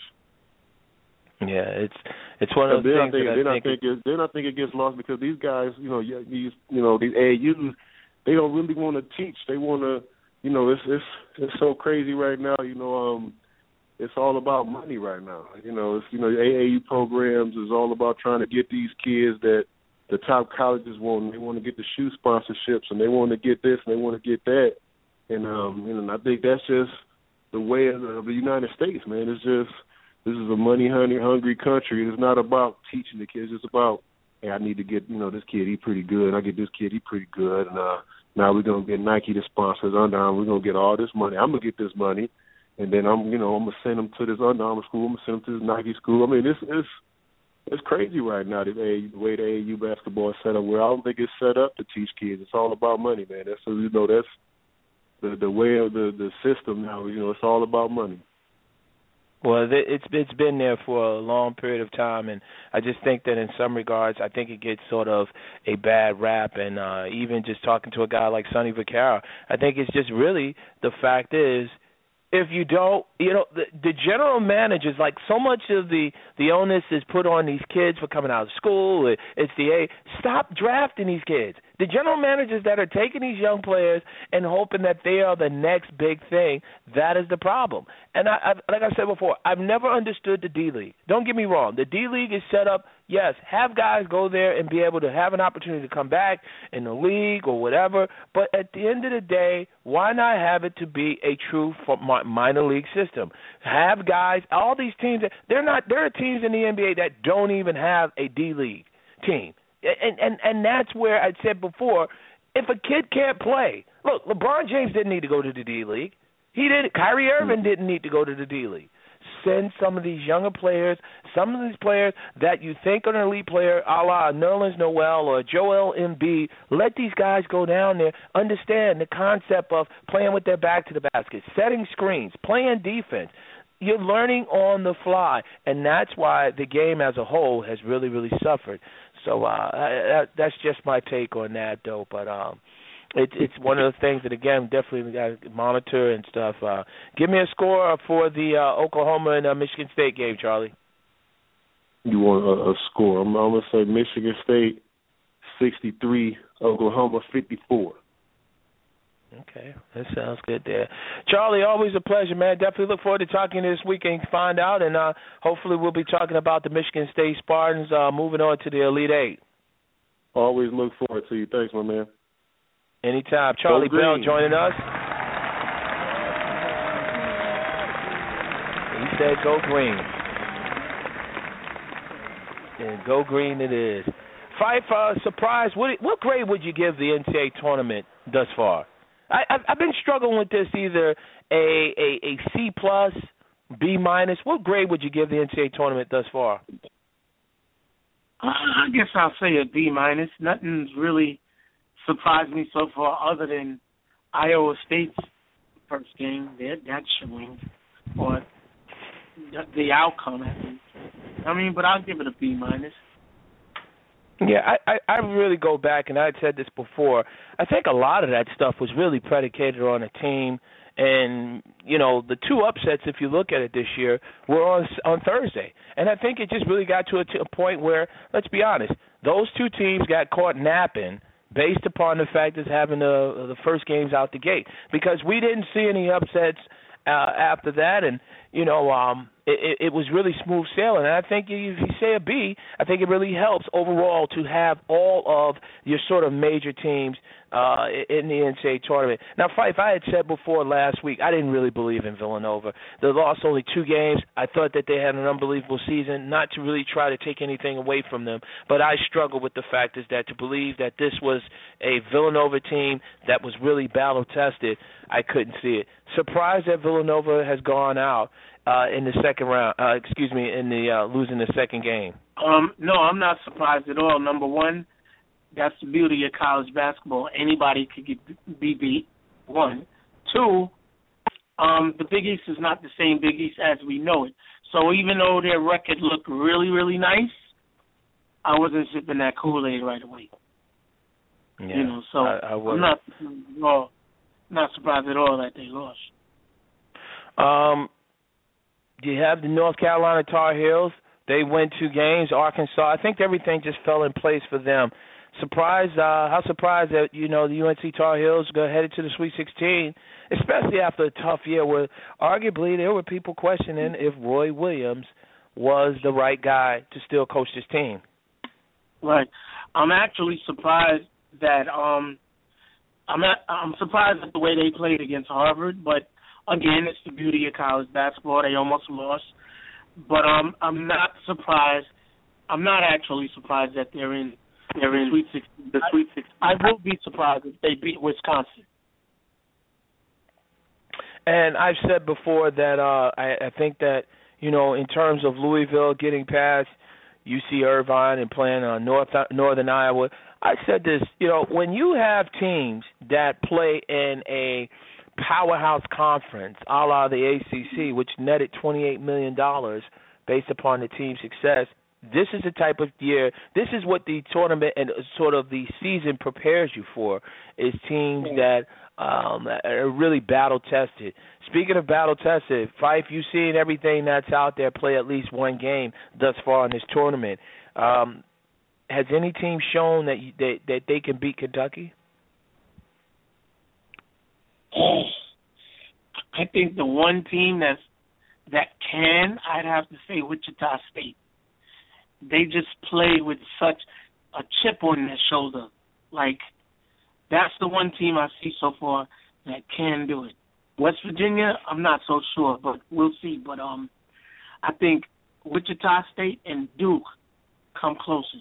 Yeah, it's it's one of the things
think,
that I
then
think.
I think it, then I think it gets lost because these guys, you know, these you know these A A Us, they don't really want to teach. They want to, you know, it's it's it's so crazy right now. You know, um, it's all about money right now. You know, it's you know, A A U programs is all about trying to get these kids that the top colleges want. They want to get the shoe sponsorships and they want to get this and they want to get that. And um, you know, and I think that's just the way of the, of the United States, man. It's just. This is a money-hungry hungry country. It's not about teaching the kids. It's about, hey, I need to get, you know, this kid, he pretty good. I get this kid, he pretty good. And uh, now we're going to get Nike to sponsor us, Under Armour. We're going to get all this money. I'm going to get this money. And then I'm, you know, I'm going to send them to this Under Armour school. I'm going to send them to this Nike school. I mean, it's, it's, it's crazy right now, the, the way the A A U basketball is set up, where I don't think it's set up to teach kids. It's all about money, man. That's, you know, that's the, the way of the, the system now. You know, it's all about money.
Well, it's it's been there for a long period of time, and I just think that in some regards, I think it gets sort of a bad rap. And uh, even just talking to a guy like Sonny Vaccaro, I think it's just really the fact is, if you don't, you know, the, the general managers, like so much of the, the onus is put on these kids for coming out of school. It, it's the A. Stop drafting these kids. The general managers that are taking these young players and hoping that they are the next big thing, that is the problem. And I, I've, like I said before, I've never understood the D-League. Don't get me wrong. The D-League is set up, yes, have guys go there and be able to have an opportunity to come back in the league or whatever, but at the end of the day, why not have it to be a true minor league system? Have guys, all these teams, they're not, there are teams in the N B A that don't even have a D-League team. And, and and that's where I said before, if a kid can't play, look, LeBron James didn't need to go to the D-League. He didn't. Kyrie Irving didn't need to go to the D-League. Send some of these younger players, some of these players that you think are an elite player, a la Nerlens Noel or Joel Embiid, let these guys go down there, understand the concept of playing with their back to the basket, setting screens, playing defense. You're learning on the fly, and that's why the game as a whole has really, really suffered. So uh, that, that's just my take on that, though. But um, it, it's one of the things that, again, definitely we got to monitor and stuff. Uh, give me a score for the uh, Oklahoma and uh, Michigan State game, Charlie.
You want a, a score? I'm, I'm going to say Michigan State sixty-three, Oklahoma fifty-four.
Okay, that sounds good there. Charlie, always a pleasure, man. Definitely look forward to talking this weekend, find out, and uh, hopefully we'll be talking about the Michigan State Spartans uh, moving on to the Elite Eight.
Always look forward to you. Thanks, my man.
Anytime. Charlie Bell joining us. He said go green. And go green it is. Fife, uh, surprise, what, what grade would you give the N C double A tournament thus far? I, I've, I've been struggling with this, either a, a, a C plus, B minus. What grade would you give the N C double A tournament thus far?
Uh, I guess I'll say a B minus. Nothing's really surprised me so far, other than Iowa State's first game. That that's showing, or the, the outcome at least. I mean, but I'll give it a B minus.
Yeah, I, I, I really go back, and I had said this before, I think a lot of that stuff was really predicated on a team. And, you know, the two upsets, if you look at it this year, were on on Thursday. And I think it just really got to a, to a point where, let's be honest, those two teams got caught napping based upon the fact of having the, the first games out the gate. Because we didn't see any upsets uh, after that, and, you know, um, it, it was really smooth sailing. And I think if you say a B, I think it really helps overall to have all of your sort of major teams uh, in the N C double A tournament. Now, Fife, I had said before last week, I didn't really believe in Villanova. They lost only two games. I thought that they had an unbelievable season, not to really try to take anything away from them, but I struggle with the fact is that to believe that this was a Villanova team that was really battle-tested, I couldn't see it. Surprised that Villanova has gone out uh, in the second round, uh, excuse me, in the uh, losing the second game.
Um, no, I'm not surprised at all. Number one, that's the beauty of college basketball. Anybody could get be beat. One, two. Um, the Big East is not the same Big East as we know it. So even though their record looked really, really nice, I wasn't sipping that Kool-Aid right away.
Yeah,
you know, so
I, I
I'm not well, not surprised at all that they lost.
Um, you have the North Carolina Tar Heels. They win two games. Arkansas, I think everything just fell in place for them. Surprised, uh, how surprised that, you know, the U N C Tar Heels go headed to the Sweet sixteen, especially after a tough year where arguably there were people questioning if Roy Williams was the right guy to still coach this team.
Right. I'm actually surprised that um I'm not, I'm surprised at the way they played against Harvard, but again, it's the beauty of college basketball. They almost lost. But um I'm not surprised. I'm not actually surprised that they're in they're in Sweet sixteen. The Sweet sixteen. I, I will be surprised if they beat Wisconsin.
And I've said before that uh I, I think that, you know, in terms of Louisville getting past U C Irvine and playing uh, North Northern Iowa, I said this, you know, when you have teams that play in a powerhouse conference, a la the A C C, which netted twenty-eight million dollars based upon the team's success, this is the type of year, this is what the tournament and sort of the season prepares you for, is teams that um, are really battle-tested. Speaking of battle-tested, Fife, you've seen everything that's out there play at least one game thus far in this tournament. Um, has any team shown that, you, that that they can beat Kentucky?
Oh, I think the one team that's that can, I'd have to say Wichita State. They just play with such a chip on their shoulder. Like, that's the one team I see so far that can do it. West Virginia, I'm not so sure, but we'll see. But um, I think Wichita State and Duke come closest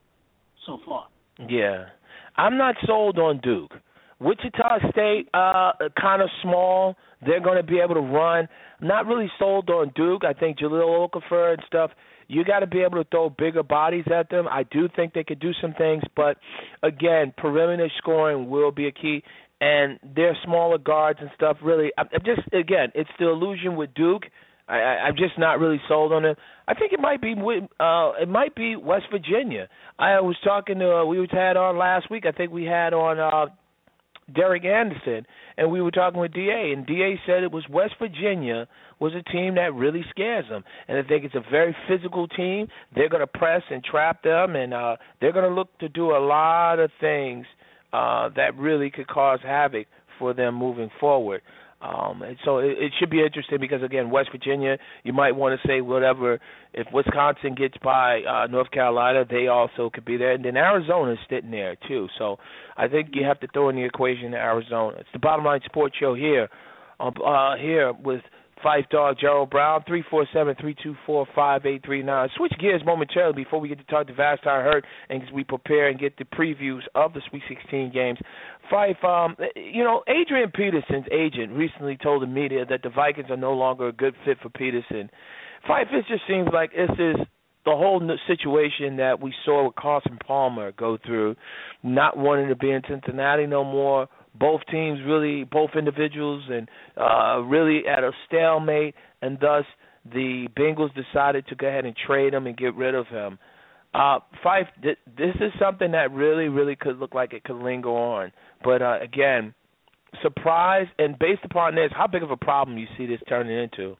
so far.
Yeah. I'm not sold on Duke. Wichita State, uh, kind of small. They're going to be able to run. Not really sold on Duke. I think Jahlil Okafor and stuff, you got to be able to throw bigger bodies at them. I do think they could do some things, but, again, perimeter scoring will be a key. And their smaller guards and stuff, really, I'm just, again, it's the illusion with Duke. I, I, I'm just not really sold on it. I think it might be uh, it might be West Virginia. I was talking to, uh, we had on last week, I think we had on uh, Derek Anderson, and we were talking with D A, and D A said it was West Virginia was a team that really scares them. And I think it's a very physical team. They're going to press and trap them, and uh, they're going to look to do a lot of things uh, that really could cause havoc for them moving forward. Um, and so it, it should be interesting because, again, West Virginia, you might want to say whatever. If Wisconsin gets by uh, North Carolina, they also could be there. And then Arizona's sitting there, too. So I think you have to throw in the equation Arizona. It's the Bottom Line Sports Show here, um, uh, here with Fife Dog Gerald Brown, three four seven, three two four, five eight three nine. Switch gears momentarily before we get to talk to Vastar Hurt and as we prepare and get the previews of the Sweet sixteen games. Fife, um, you know, Adrian Peterson's agent recently told the media that the Vikings are no longer a good fit for Peterson. Fife, it just seems like this is the whole situation that we saw with Carson Palmer go through, not wanting to be in Cincinnati no more. Both teams really, both individuals, and uh, really at a stalemate, and thus the Bengals decided to go ahead and trade him and get rid of him. Uh, Fife, th- this is something that really, really could look like it could linger on. But, uh, again, surprise, and based upon this, how big of a problem you see this turning into?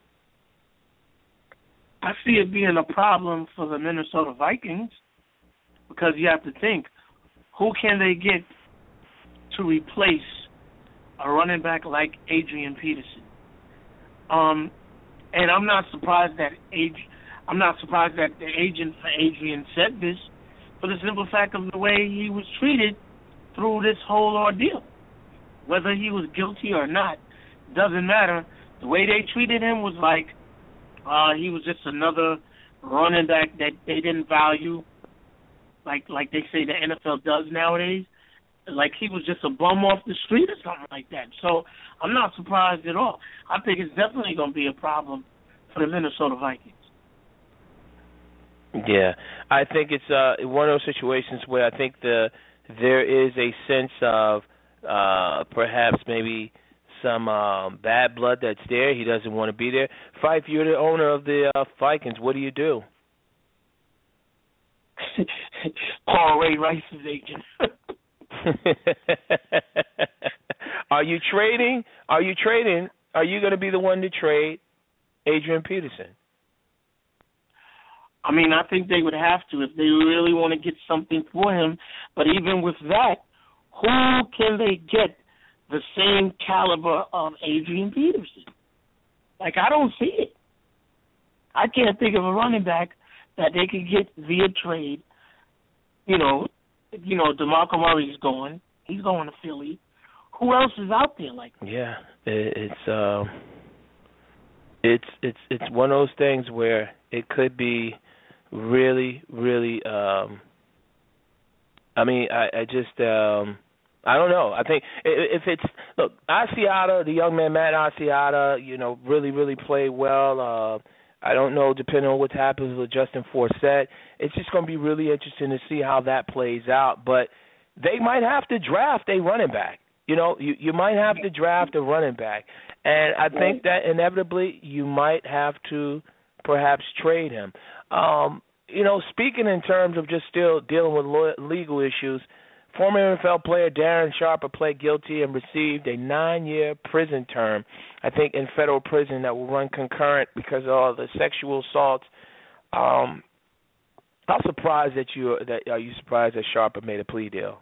I see it being a problem for the Minnesota Vikings because you have to think, who can they get to replace a running back like Adrian Peterson? Um, and I'm not surprised that Ad- I'm not surprised that the agent for Adrian said this, for the simple fact of the way he was treated through this whole ordeal. Whether he was guilty or not, doesn't matter. The way they treated him was like uh, he was just another running back that they didn't value, like like they say the N F L does nowadays. Like he was just a bum off the street or something like that. So I'm not surprised at all. I think it's definitely going to be a problem for the Minnesota Vikings.
Yeah, I think it's uh, one of those situations where I think the there is a sense of uh, perhaps maybe some um, bad blood that's there. He doesn't want to be there. Fife, you're the owner of the uh, Vikings. What do you do?
Paul Ray Rice's agent.
Are you trading? Are you trading? Are you going to be the one to trade Adrian Peterson?
I mean, I think they would have to if they really want to get something for him. But even with that, who can they get the same caliber of Adrian Peterson? Like, I don't see it. I can't think of a running back that they could get via trade. You know, you know, DeMarco Murray's going. He's going to Philly. Who else is out there like that?
Yeah, it, it's um, it's it's it's one of those things where it could be really, really. Um, I mean, I, I just um, I don't know. I think if it's look, Asiata, the young man Matt Asiata, you know, really, really played well. Uh, I don't know, depending on what happens with Justin Forsett, it's just going to be really interesting to see how that plays out. But they might have to draft a running back. You know, you, you might have to draft a running back. And I think that inevitably you might have to perhaps trade him. Um, you know, speaking in terms of just still dealing with lo- legal issues, former N F L player Darren Sharper pled guilty and received a nine-year prison term, I think, in federal prison that will run concurrent because of all the sexual assaults. Um, how surprised that you that are you surprised that Sharper made a plea deal?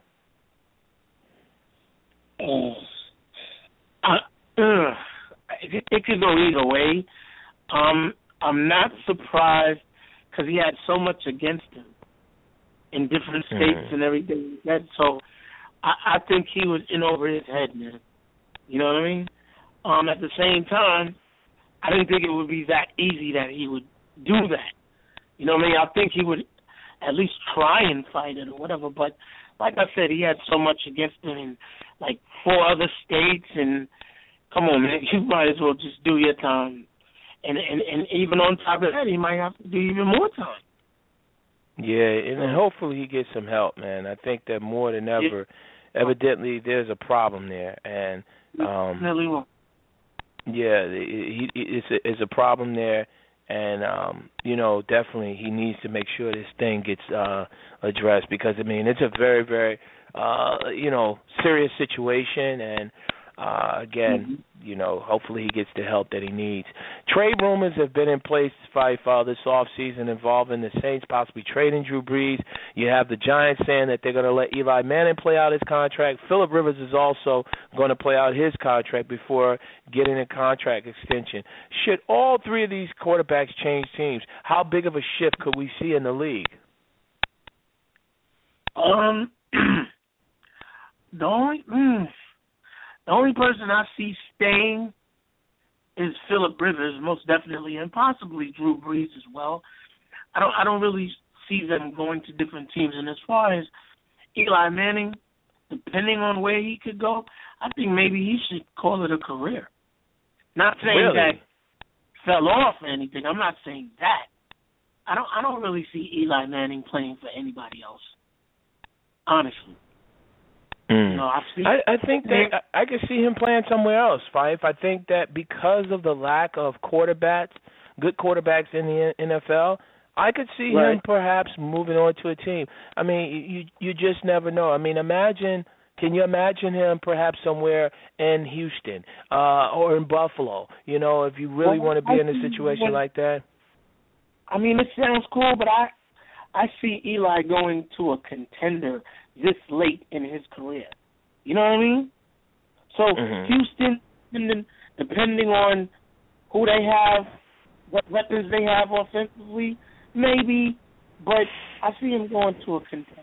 Oh, uh, uh, it, it could go either way. Um, I'm not surprised because he had so much against him in different states mm. and everything. That so, I, I think he was in over his head, man. You know what I mean? Um, at the same time, I didn't think it would be that easy that he would do that. You know what I mean? I think he would at least try and fight it or whatever. But like I said, he had so much against him in like four other states, and come on, man, you might as well just do your time. And and, and even on top of that, he might have to do even more time.
Yeah, and hopefully he gets some help, man. I think that more than ever, yeah. evidently there's a problem there, and um,
definitely will.
Yeah, he, he, it's a, it's a problem there, and um, you know, definitely he needs to make sure this thing gets uh, addressed because I mean it's a very, very uh, you know serious situation, and uh, again, mm-hmm. you know, hopefully he gets the help that he needs. Trade rumors have been in place Fife, uh, this offseason involving the Saints possibly trading Drew Brees. You have the Giants saying that they're going to let Eli Manning play out his contract. Phillip Rivers is also going to play out his contract before getting a contract extension. Should all three of these quarterbacks change teams, how big of a shift could we see in the league?
Um, the only... Mm. The only person I see staying is Phillip Rivers, most definitely, and possibly Drew Brees as well. I don't I don't really see them going to different teams. And as far as Eli Manning, depending on where he could go, I think maybe he should call it a career. Not saying
really?
that fell off or anything. I'm not saying that. I don't I don't really see Eli Manning playing for anybody else, honestly.
Mm.
No, I,
I, I think that I, I could see him playing somewhere else, Fife. I think that because of the lack of quarterbacks, good quarterbacks in the N F L, I could see
right.
him perhaps moving on to a team. I mean, you you just never know. I mean, imagine, can you imagine him perhaps somewhere in Houston uh, or in Buffalo? You know, if you really
well,
want to be
I
in a situation
when,
like that.
I mean, it sounds cool, but I I see Eli going to a contender this late in his career. You know what I mean? So
mm-hmm.
Houston, depending on who they have, what weapons they have offensively, maybe, but I see him going to a contender.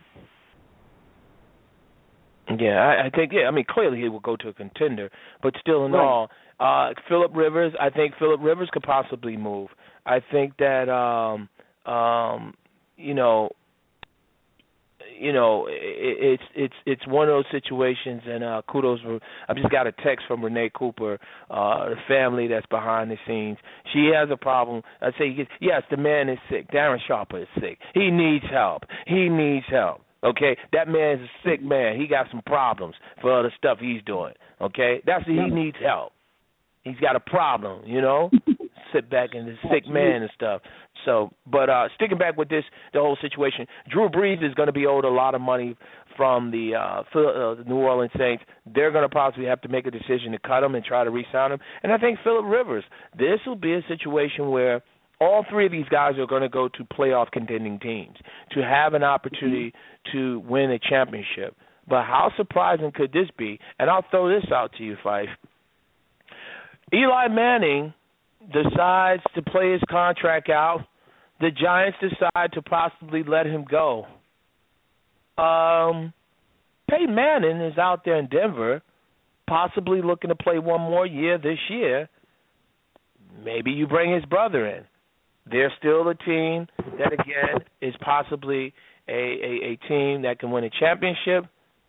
Yeah, I, I think, yeah, I mean, clearly he will go to a contender, but still in
right.
all, uh, Phillip Rivers, I think Phillip Rivers could possibly move. I think that, um, um, you know, you know, it, it's it's it's one of those situations, and uh, kudos. For, I just got a text from Renee Cooper, uh, the family that's behind the scenes. She has a problem. I say, yes, the man is sick. Darren Sharper is sick. He needs help. He needs help. Okay, that man's a sick man. He got some problems for other stuff he's doing. Okay, that's he needs help. He's got a problem, you know. Sit back and the sick man and stuff. So, but uh, sticking back with this, the whole situation, Drew Brees is going to be owed a lot of money from the, uh, uh, the New Orleans Saints. They're going to possibly have to make a decision to cut him and try to re-sign him. And I think Phillip Rivers, this will be a situation where all three of these guys are going to go to playoff contending teams to have an opportunity to win a championship. But how surprising could this be? And I'll throw this out to you, Fife. Eli Manning decides to play his contract out. The Giants decide to possibly let him go. Um, Peyton Manning is out there in Denver, possibly looking to play one more year this year. Maybe you bring his brother in. They're still a team that, again, is possibly a, a, a team that can win a championship.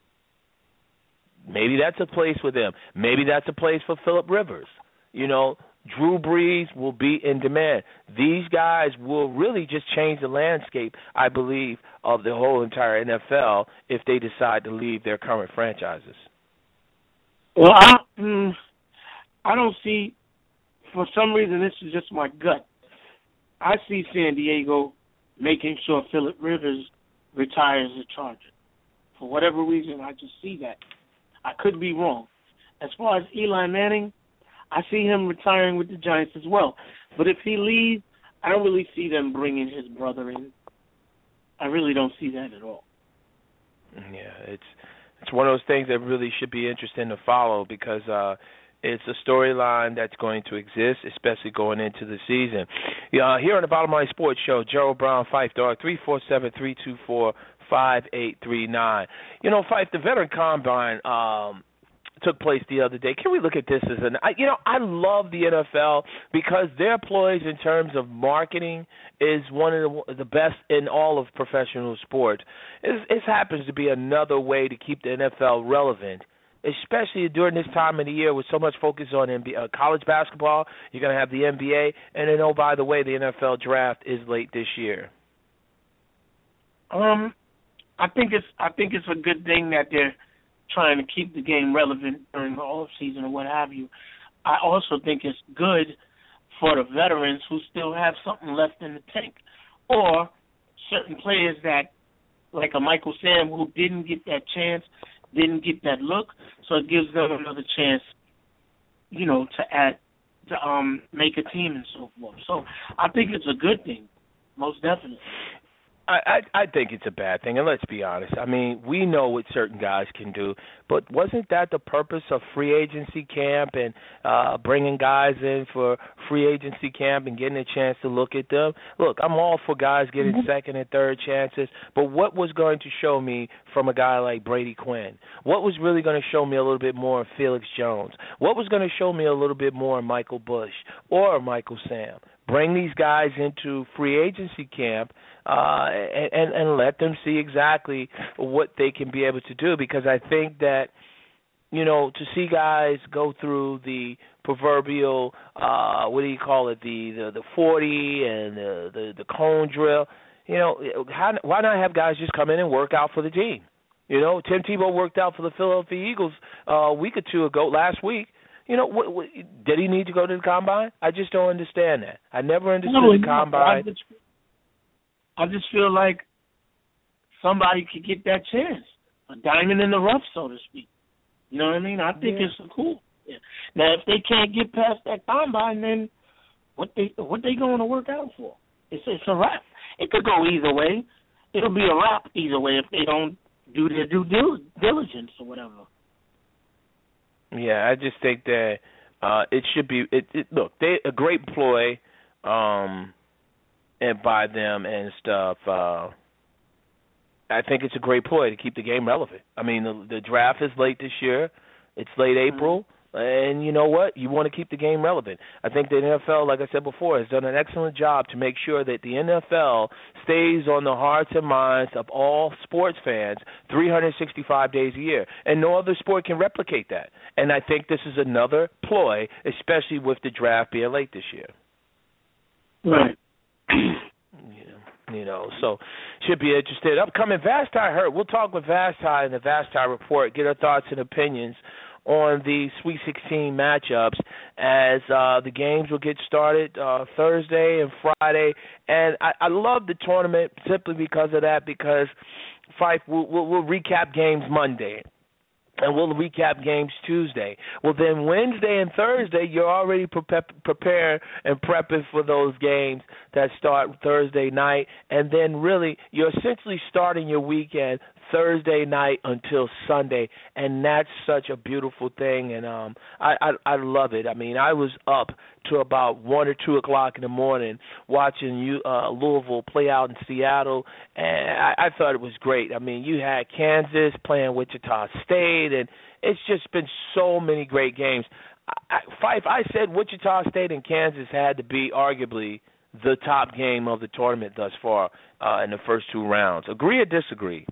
Maybe that's a place for them. Maybe that's a place for Phillip Rivers. You know, Drew Brees will be in demand. These guys will really just change the landscape, I believe, of the whole entire N F L if they decide to leave their current franchises.
Well, I, mm, I don't see, for some reason, this is just my gut. I see San Diego making sure Phillip Rivers retires as a Charger. For whatever reason, I just see that. I could be wrong. As far as Eli Manning, I see him retiring with the Giants as well. But if he leaves, I don't really see them bringing his brother in. I really don't see that at all.
Yeah, it's it's one of those things that really should be interesting to follow because uh, it's a storyline that's going to exist, especially going into the season. Yeah, here on the Bottom Line Sports Show, Gerald Brown, Fife Dog, three four seven, three two four, five eight three nine. You know, Fife, the Veteran Combine um, took place the other day. Can we look at this as an, I, you know, I love the N F L because their ploys in terms of marketing is one of the, the best in all of professional sports. It happens to be another way to keep the N F L relevant, especially during this time of the year with so much focus on N B A, uh, college basketball. You're going to have the N B A, and then, oh, by the way, the N F L draft is late this year.
Um, I think it's I think it's a good thing that they're trying to keep the game relevant during the off season or what have you. I also think it's good for the veterans who still have something left in the tank, or certain players that, like a Michael Sam, who didn't get that chance, didn't get that look, so it gives them another chance, you know, to add, to um make a team and so forth. So I think it's a good thing, most definitely.
I, I I think it's a bad thing, and let's be honest. I mean, we know what certain guys can do, but wasn't that the purpose of free agency camp and uh, bringing guys in for free agency camp and getting a chance to look at them? Look, I'm all for guys getting mm-hmm. second and third chances, but what was going to show me from a guy like Brady Quinn? What was really going to show me a little bit more of Felix Jones? What was going to show me a little bit more of Michael Bush or Michael Sam? Bring these guys into free agency camp uh, and, and let them see exactly what they can be able to do, because I think that, you know, to see guys go through the proverbial, uh, what do you call it, the, the, the forty and the, the, the cone drill, you know, how, why not have guys just come in and work out for the team? You know, Tim Tebow worked out for the Philadelphia Eagles uh, a week or two ago, last week. You know, what, what, did he need to go to the Combine? I just don't understand that. I never understood
no,
the Combine.
I just, I just feel like somebody could get that chance, a diamond in the rough, so to speak. You know what I mean? I think yeah. it's cool. Yeah. Now, if they can't get past that Combine, then what they what they going to work out for? It's it's a wrap. It could go either way. It'll be a wrap either way if they don't do their due diligence or whatever.
Yeah, I just think that uh, it should be. It, it, look, they a great ploy, um, and by them and stuff. Uh, I think it's a great ploy to keep the game relevant. I mean, the, the draft is late this year. It's late April. And you know what? You want to keep the game relevant. I think the N F L, like I said before, has done an excellent job to make sure that the N F L stays on the hearts and minds of all sports fans three hundred sixty-five days a year. And no other sport can replicate that. And I think this is another ploy, especially with the draft being late this year.
Right.
You know, so should be interested. Upcoming Vasti Hurt. We'll talk with Vasti in the Vasti Report, get her thoughts and opinions on the Sweet sixteen matchups as uh, the games will get started uh, Thursday and Friday. And I, I love the tournament simply because of that, because Fife, we'll, we'll, we'll recap games Monday. And we'll recap games Tuesday. Well, then Wednesday and Thursday, you're already pre- preparing and prepping for those games that start Thursday night. And then really, you're essentially starting your weekend Thursday night until Sunday. And that's such a beautiful thing. And um, I, I, I love it. I mean, I was up to about one or two o'clock in the morning watching you, uh, Louisville play out in Seattle, and I, I thought it was great. I mean, you had Kansas playing Wichita State, and it's just been so many great games. I, Fife, I said Wichita State and Kansas had to be arguably the top game of the tournament thus far uh, in the first two rounds. Agree or disagree?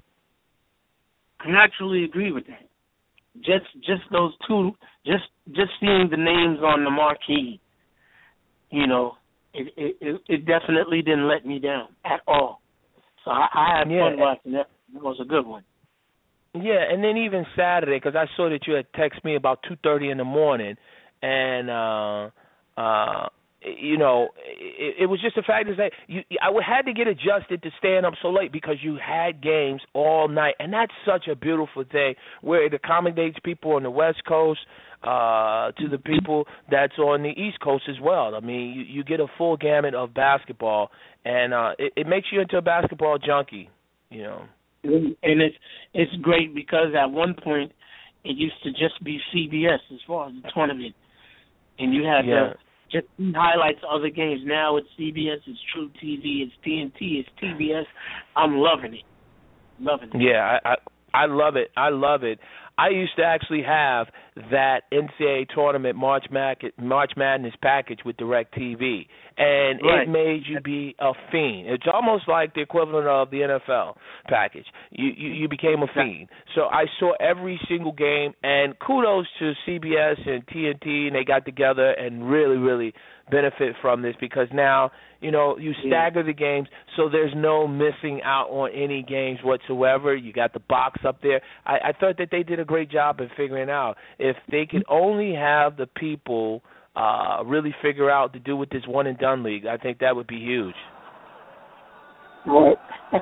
I actually agree with that. Just just those two, just just seeing the names on the marquee, you know, it it, it definitely didn't let me down at all. So I, I had
yeah.
fun watching that. That was a good one.
Yeah, and then even Saturday, because I saw that you had texted me about two thirty in the morning, and uh, uh, you know, it, it was just the fact is that you, I had to get adjusted to staying up so late because you had games all night, and that's such a beautiful thing where it accommodates people on the West Coast uh, to the people that's on the East Coast as well. I mean, you, you get a full gamut of basketball, and uh, it, it makes you into a basketball junkie, you know.
And it's it's great because at one point it used to just be C B S as far as the tournament, and you had
yeah.
to just highlights of other games. Now it's C B S, it's True T V, it's T N T, it's T B S. I'm loving it, loving it.
Yeah, I, I I love it. I love it. I used to actually have that N C double A tournament March Mad- March Madness package with DirecTV, and
right.
it made you be a fiend. It's almost like the equivalent of the N F L package. You you, you became a fiend. So I saw every single game, and kudos to C B S and T N T, and they got together and really, really benefit from this because now, you know, you stagger yeah. the games so there's no missing out on any games whatsoever. You got the box up there. I, I thought that they did a great job in figuring out if they could only have the people uh, really figure out to do with this one and done league. I think that would be huge.
Right.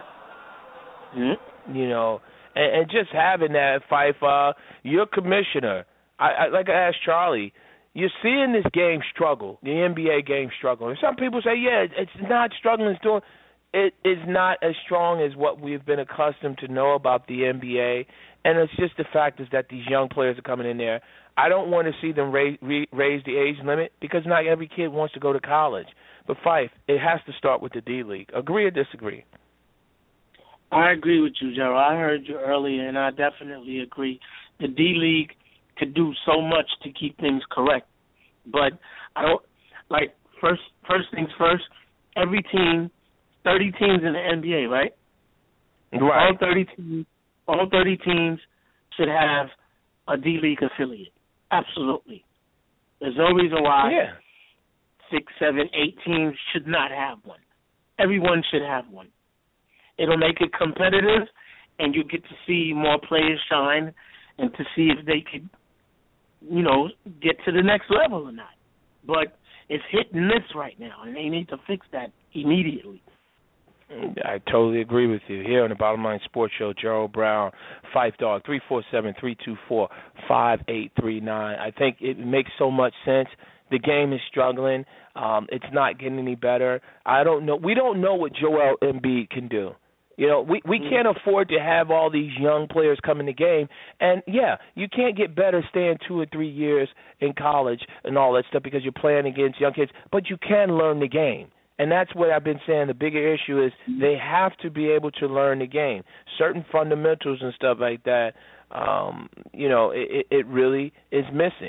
You know, and, and just having that, Fife, uh, your commissioner, I, I, like I asked Charlie, you're seeing this game struggle, the N B A game struggle. And some people say, yeah, it's not struggling. It's doing, it is not as strong as what we've been accustomed to know about the N B A. And it's just the fact is that these young players are coming in there. I don't want to see them raise, raise the age limit because not every kid wants to go to college. But, Fife, it has to start with the D-League. Agree or disagree?
I agree with you, Gerald. I heard you earlier, and I definitely agree. The D-League could do so much to keep things correct. But I don't like first first things first, every team, thirty teams in the N B A, right?
Right.
All thirty teams all thirty teams should have a D League affiliate. Absolutely. There's no reason why
yeah.
six, seven, eight teams should not have one. Everyone should have one. It'll make it competitive and you get to see more players shine and to see if they could, you know, get to the next level or not. But it's hit and miss right now, and they need to fix that immediately.
I totally agree with you. Here on the Bottom Line Sports Show, Gerald Brown, Fife Dog, three four seven, three two four, five eight three nine. I think it makes so much sense. The game is struggling. Um, it's not getting any better. I don't know. We don't know what Joel Embiid can do. You know, we, we can't afford to have all these young players come in the game. And, yeah, you can't get better staying two or three years in college and all that stuff because you're playing against young kids. But you can learn the game. And that's what I've been saying. The bigger issue is they have to be able to learn the game. Certain fundamentals and stuff like that, um, you know, it, it really is missing.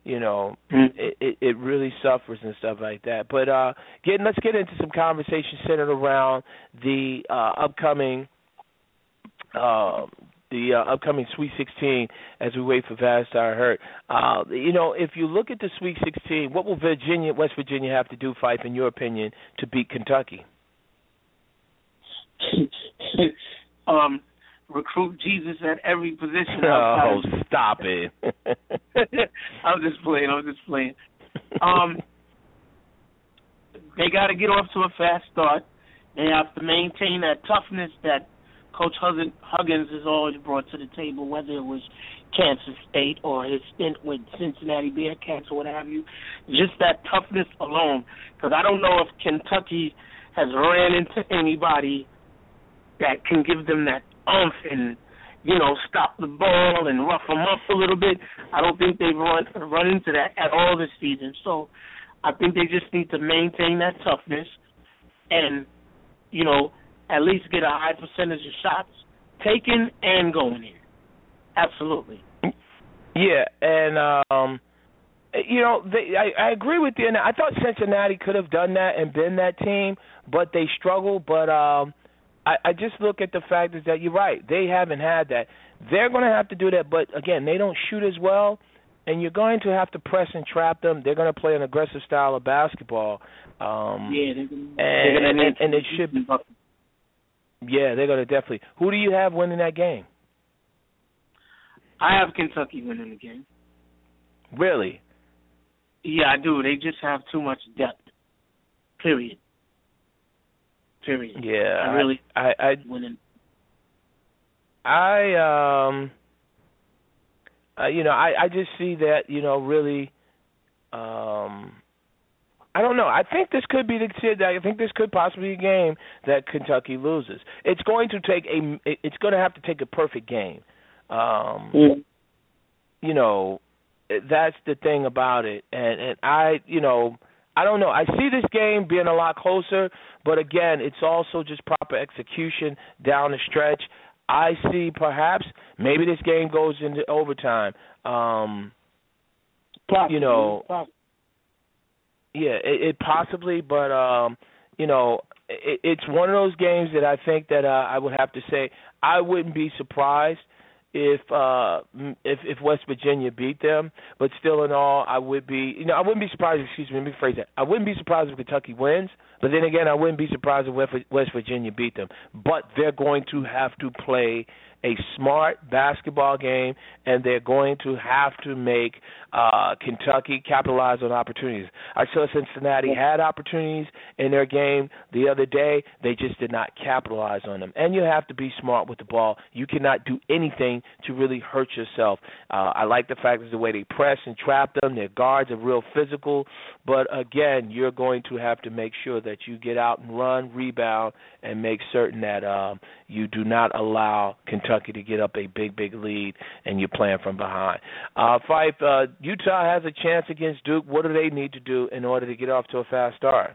you know,
mm-hmm.
it, it, it really suffers and stuff like that. But uh, get, let's get into some conversation centered around the uh, upcoming uh, the uh, upcoming Sweet sixteen as we wait for Vastar Hurt. Uh, you know, if you look at the Sweet sixteen, what will Virginia, West Virginia have to do, Fife, in your opinion, to beat Kentucky?
um, recruit Jesus at every position.
Oh, stop it.
I'm just playing. I'm just playing. Um, they got to get off to a fast start. They have to maintain that toughness that Coach Huggins has always brought to the table, whether it was Kansas State or his stint with Cincinnati Bearcats or what have you. Just that toughness alone, because I don't know if Kentucky has ran into anybody that can give them that oomph and, you know, stop the ball and rough them up a little bit. I don't think they've run, run into that at all this season. So I think they just need to maintain that toughness and, you know, at least get a high percentage of shots taken and going in. Absolutely.
Yeah, and, um, you know, they, I, I agree with you. And I thought Cincinnati could have done that and been that team, but they struggled. But um, I, I just look at the fact is that you're right. They haven't had that. They're going to have to do that. But, again, they don't shoot as well, and you're going to have to press and trap them. They're going to play an aggressive style of basketball. Um,
yeah, they're gonna,
and,
they're gonna
and, and, and it should be. Yeah, they're going to definitely. Who do you have winning that game?
I have Kentucky winning the game.
Really?
Yeah, I do. They just have too much depth. Period. Period.
Yeah,
I really.
I. I.
Winning.
I. Um. Uh, you know, I. I just see that. You know, really. Um. I don't know. I think this could be the. I think this could possibly be a game that Kentucky loses. It's going to take a. It's going to have to take a perfect game. Um.
Yeah.
You know, that's the thing about it, and and I. You know. I don't know. I see this game being a lot closer, but again, it's also just proper execution down the stretch. I see perhaps maybe this game goes into overtime. Um,
possibly,
you know,
possibly.
yeah, it, it possibly, but um, you know, it, it's one of those games that I think that uh, I would have to say I wouldn't be surprised if uh if if West Virginia beat them, but still in all I would be you know I wouldn't be surprised excuse me let me phrase that I wouldn't be surprised if Kentucky wins, but then again I wouldn't be surprised if West Virginia beat them. But they're going to have to play a smart basketball game, and they're going to have to make uh, Kentucky capitalize on opportunities. I saw Cincinnati had opportunities in their game the other day. They just did not capitalize on them. And you have to be smart with the ball. You cannot do anything to really hurt yourself. Uh, I like the fact that the way they press and trap them, their guards are real physical. But, again, you're going to have to make sure that you get out and run, rebound, and make certain that um, you do not allow Kentucky to get up a big, big lead and you're playing from behind. Uh, Fife, uh, Utah has a chance against Duke. What do they need to do in order to get off to a fast start?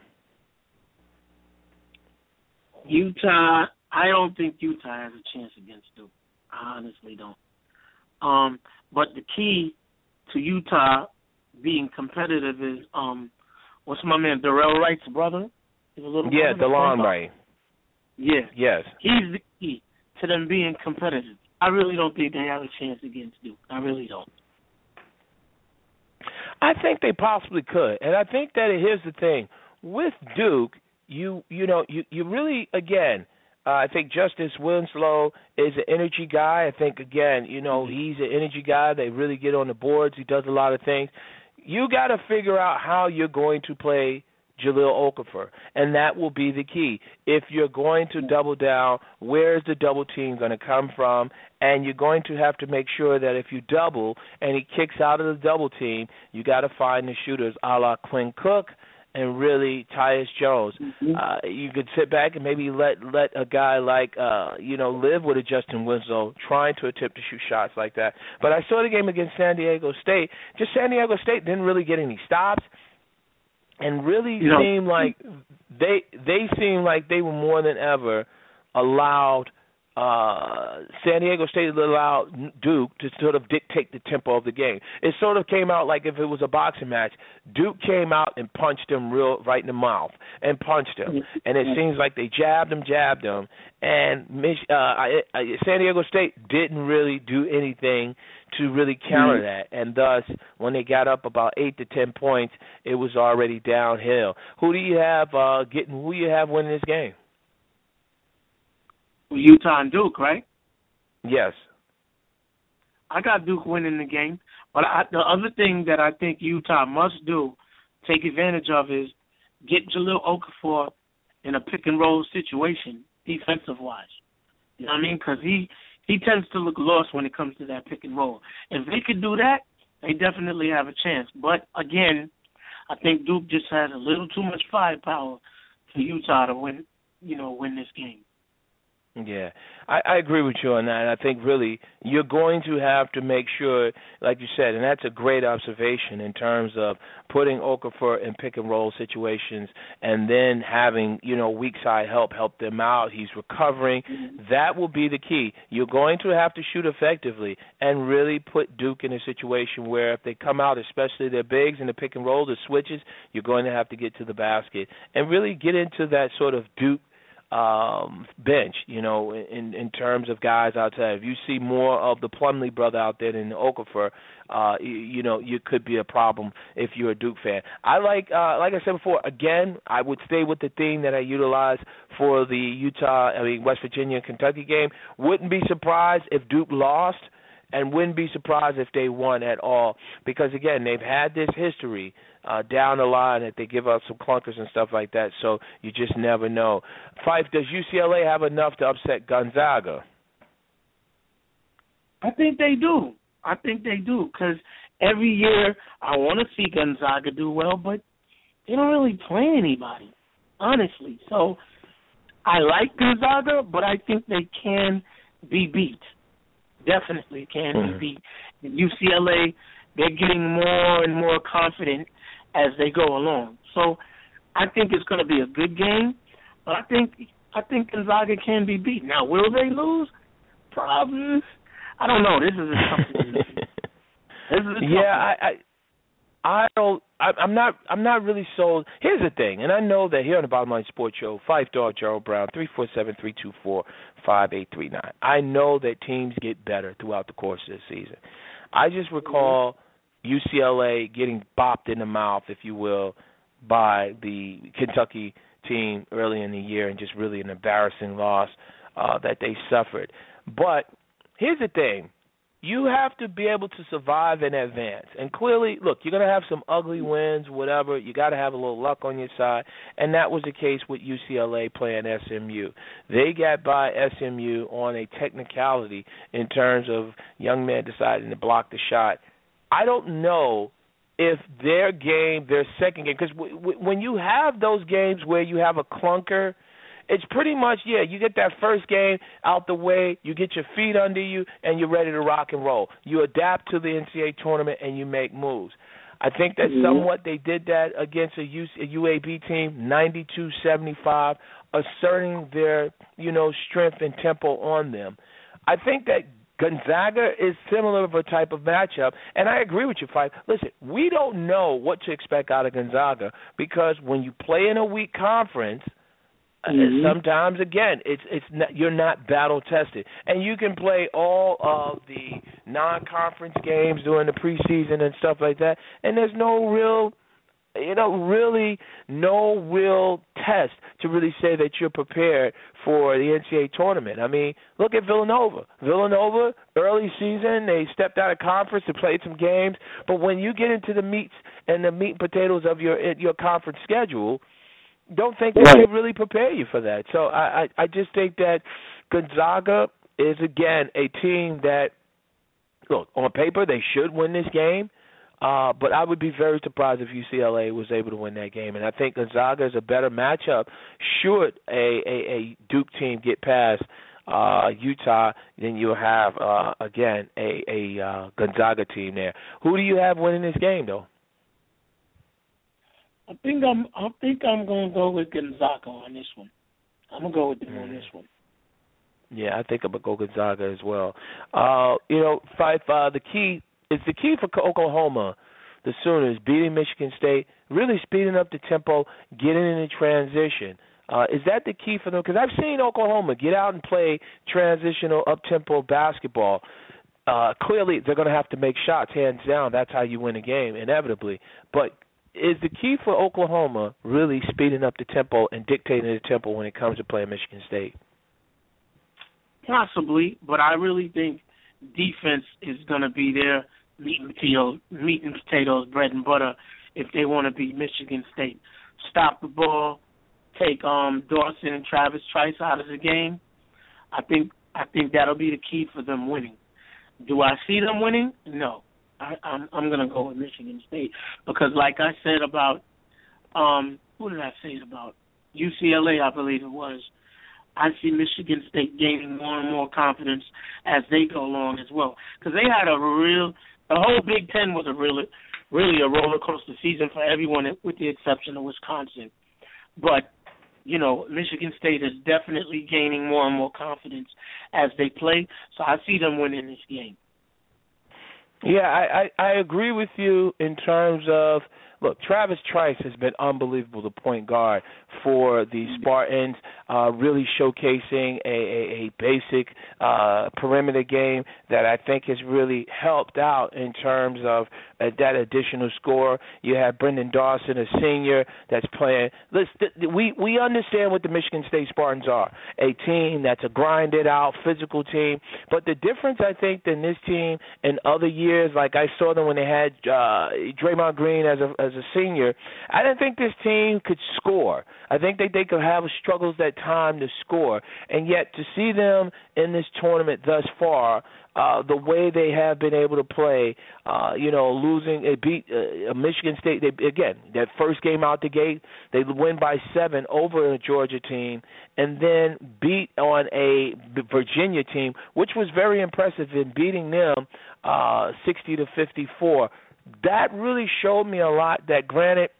Utah, I don't think Utah has a chance against Duke. I honestly don't. Um, but the key to Utah being competitive is, um, what's my man, Darrell Wright's brother? His little
yeah,
brother,
DeLon Wright.
Yeah.
Yes.
He's the key to them being competitive. I really don't think they have a chance against Duke. I really don't.
I think they possibly could. And I think that here's the thing. With Duke, you you know, you, you really, again, uh, I think Justice Winslow is an energy guy. I think, again, you know, he's an energy guy. They really get on the boards. He does a lot of things. You got to figure out how you're going to play Jahlil Okafor, and that will be the key. If you're going to double down, where's the double team going to come from? And you're going to have to make sure that if you double and he kicks out of the double team, you got to find the shooters a la Quinn Cook and really Tyus Jones. Mm-hmm. Uh, you could sit back and maybe let let a guy like, uh, you know, live with a Justin Winslow trying to attempt to shoot shots like that. But I saw the game against San Diego State. Just San Diego State didn't really get any stops. And really you know, seemed like they they seemed like they were more than ever allowed uh, San Diego State allowed Duke to sort of dictate the tempo of the game. It sort of came out like if it was a boxing match. Duke came out and punched him real right in the mouth and punched him. And it seems like they jabbed him, jabbed him. And uh, San Diego State didn't really do anything to really counter that. And thus, when they got up about eight to ten points, it was already downhill. Who do you have uh, getting? Who do you have winning this game?
Utah and Duke, right?
Yes.
I got Duke winning the game. But I, the other thing that I think Utah must do, take advantage of, is get Jahlil Okafor in a pick-and-roll situation, defensive-wise. You know what I mean? Because he, he tends to look lost when it comes to that pick-and-roll. If they could do that, they definitely have a chance. But, again, I think Duke just has a little too much firepower for Utah to win, you know, win this game.
Yeah, I, I agree with you on that. I think really you're going to have to make sure, like you said, and that's a great observation in terms of putting Okafor in pick and roll situations and then having, you know, weak side help help them out. He's recovering. Mm-hmm. That will be the key. You're going to have to shoot effectively and really put Duke in a situation where if they come out, especially their bigs in the pick and roll, the switches, you're going to have to get to the basket and really get into that sort of Duke Um, bench, you know, in in terms of guys outside. If you see more of the Plumlee brother out there than the Okafor, uh, you, you know, you could be a problem if you're a Duke fan. I like, uh, like I said before, again, I would stay with the theme that I utilized for the Utah, I mean, West Virginia, Kentucky game. Wouldn't be surprised if Duke lost, and wouldn't be surprised if they won at all, because again, they've had this history uh, down the line that they give up some clunkers and stuff like that. So you just never know. Fife, does U C L A have enough to upset Gonzaga?
I think they do. I think they do, because every year I want to see Gonzaga do well, but they don't really play anybody, honestly. So I like Gonzaga, but I think they can be beat. Definitely can mm-hmm. be beat. U C L A, they're getting more and more confident as they go along. So I think it's going to be a good game, but I think I think Gonzaga can be beat. Now, will they lose? Probably. I don't know. This is a tough one. This is a tough
yeah,
one.
I, I I don't. I, I'm not. I'm not really sold. Here's the thing, and I know that here on the Bottom Line Sports Show, Fife Dog Gerald Brown, three four seven three two four five eight three nine. I know that teams get better throughout the course of the season. I just recall U C L A getting bopped in the mouth, if you will, by the Kentucky team early in the year, and just really an embarrassing loss uh, that they suffered. But here's the thing. You have to be able to survive and advance. And clearly, look, you're going to have some ugly wins, whatever. You got to have a little luck on your side. And that was the case with U C L A playing S M U. They got by S M U on a technicality in terms of young man deciding to block the shot. I don't know if their game, their second game, because w- w- when you have those games where you have a clunker, it's pretty much, yeah, you get that first game out the way, you get your feet under you, and you're ready to rock and roll. You adapt to the N C double A tournament, and you make moves. I think that mm-hmm. somewhat they did that against a, U- a U A B team, ninety-two seventy-five, asserting their, you know, strength and tempo on them. I think that Gonzaga is similar of a type of matchup, and I agree with you, Fife. Listen, we don't know what to expect out of Gonzaga because when you play in a weak conference – Mm-hmm. sometimes, again, it's it's not, you're not battle tested, and you can play all of the non-conference games during the preseason and stuff like that, and there's no real, you know, really no real test to really say that you're prepared for the N C double A tournament. I mean, look at Villanova. Villanova, early season, they stepped out of conference and played some games, but when you get into the meats and the meat and potatoes of your your conference schedule, don't think that they really prepare you for that. So I, I, I just think that Gonzaga is, again, a team that, look, on paper they should win this game, uh, but I would be very surprised if U C L A was able to win that game. And I think Gonzaga is a better matchup should a, a, a Duke team get past uh, Utah than you'll have, uh, again, a, a uh, Gonzaga team there. Who do you have winning this game, though?
I think I'm. I think I'm going to go with Gonzaga on this one. I'm gonna go with them mm. on this one.
Yeah, I think I'm going to go Gonzaga as well. Uh, you know, Fife, uh, the key is the key for Oklahoma, the Sooners, beating Michigan State, really speeding up the tempo, getting into transition. Uh, is that the key for them? Because I've seen Oklahoma get out and play transitional, up-tempo basketball. Uh, clearly, they're going to have to make shots, hands down. That's how you win a game, inevitably. But is the key for Oklahoma really speeding up the tempo and dictating the tempo when it comes to playing Michigan State?
Possibly, but I really think defense is going to be their meat and potatoes, meat and potatoes, bread and butter if they want to beat Michigan State. Stop the ball, take um, Dawson and Travis Trice out of the game. I think I think that'll be the key for them winning. Do I see them winning? No. I, I'm I'm going to go with Michigan State because, like I said about um, who did I say it about? U C L A, I believe it was. I see Michigan State gaining more and more confidence as they go along as well. Because they had a real, the whole Big Ten was a really, really a roller coaster season for everyone, with the exception of Wisconsin. But, you know, Michigan State is definitely gaining more and more confidence as they play. So I see them winning this game.
Yeah, I, I, I agree with you in terms of, look, Travis Trice has been unbelievable, the point guard for the Spartans, uh, really showcasing a, a, a basic uh, perimeter game that I think has really helped out in terms of uh, that additional score. You have Brendan Dawson, a senior, that's playing. Listen, we, we understand what the Michigan State Spartans are, a team that's a grinded-out, physical team. But the difference, I think, than this team in other years, like I saw them when they had uh, Draymond Green as a, as a senior, I didn't think this team could score. I think that they could have struggles at time to score. And yet to see them in this tournament thus far, uh, the way they have been able to play, uh, you know, losing, it beat uh, Michigan State, they, again, that first game out the gate, they win by seven over a Georgia team, and then beat on a Virginia team, which was very impressive in beating them uh, sixty to fifty-four. That really showed me a lot that, granted,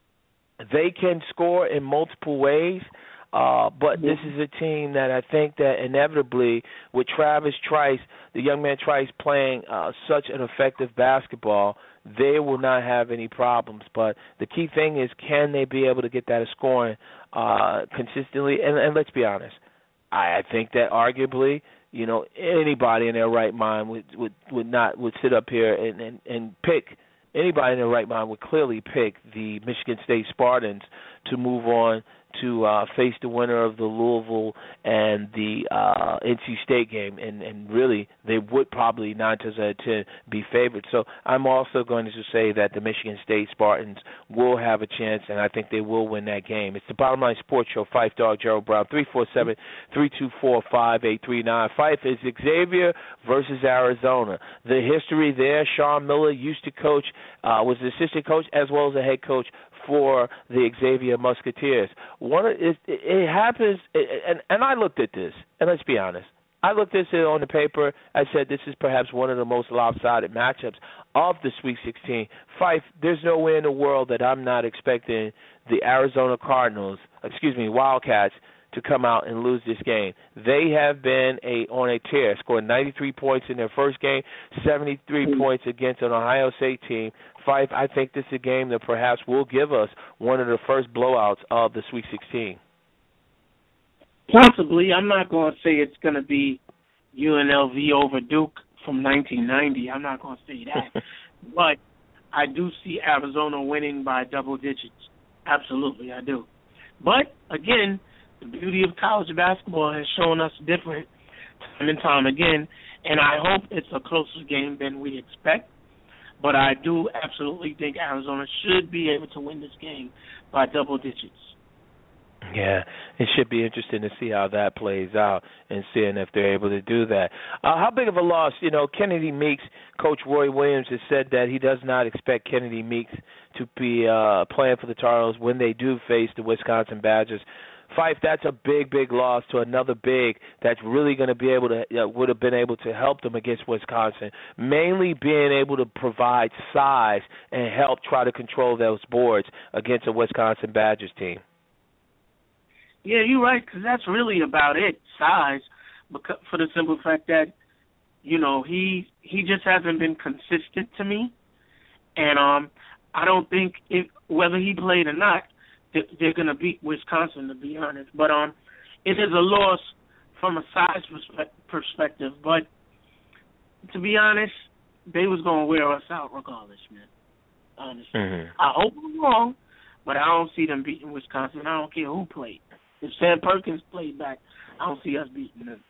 they can score in multiple ways, uh, but this is a team that I think that inevitably, with Travis Trice, the young man Trice, playing uh, such an effective basketball, they will not have any problems. But the key thing is, can they be able to get that scoring uh, consistently? And, and let's be honest, I, I think that arguably, you know, anybody in their right mind would would, would not would sit up here and, and, and pick. Anybody in their right mind would clearly pick the Michigan State Spartans to move on to uh, face the winner of the Louisville and the uh, N C State game, and, and really they would probably nine times out of ten be favored. So I'm also going to say that the Michigan State Spartans will have a chance, and I think they will win that game. It's the Bottom Line Sports Show. Fife Dog Gerald Brown, three four seven, three two four, five eight three nine. Fife is Xavier versus Arizona. The history there, Sean Miller used to coach, uh, was the assistant coach as well as the head coach for the Xavier Musketeers. One, it, it happens, and, and I looked at this, and let's be honest, I looked at it on the paper. I said this is perhaps one of the most lopsided matchups of the Sweet sixteen. Fife, there's no way in the world that I'm not expecting the Arizona Cardinals, excuse me, Wildcats, to come out and lose this game. They have been a on a tear, scored ninety-three points in their first game, seventy-three mm-hmm. points against an Ohio State team. Fife, I think this is a game that perhaps will give us one of the first blowouts of the Sweet sixteen.
Possibly. I'm not going to say it's going to be U N L V over Duke from nineteen ninety. I'm not going to say that. But I do see Arizona winning by double digits. Absolutely, I do. But, again, the beauty of college basketball has shown us different time and time again, and I hope it's a closer game than we expect. But I do absolutely think Arizona should be able to win this game by double digits.
Yeah, it should be interesting to see how that plays out and seeing if they're able to do that. Uh, how big of a loss, you know, Kennedy Meeks, Coach Roy Williams has said that he does not expect Kennedy Meeks to be uh, playing for the Tar Heels when they do face the Wisconsin Badgers. Fife, that's a big, big loss to another big that's really going to be able to, uh, would have been able to help them against Wisconsin, mainly being able to provide size and help try to control those boards against a Wisconsin Badgers team.
Yeah, you're right, because that's really about it, size. because for the simple fact that, you know, he he just hasn't been consistent to me, and um, I don't think if whether he played or not, they're, they're going to beat Wisconsin, to be honest. But um, it is a loss from a size perspe- perspective. But to be honest, they was going to wear us out regardless, man. Honestly,
mm-hmm.
I hope I'm wrong, but I don't see them beating Wisconsin. I don't care who played. If Sam Perkins played back, I don't see us beating them.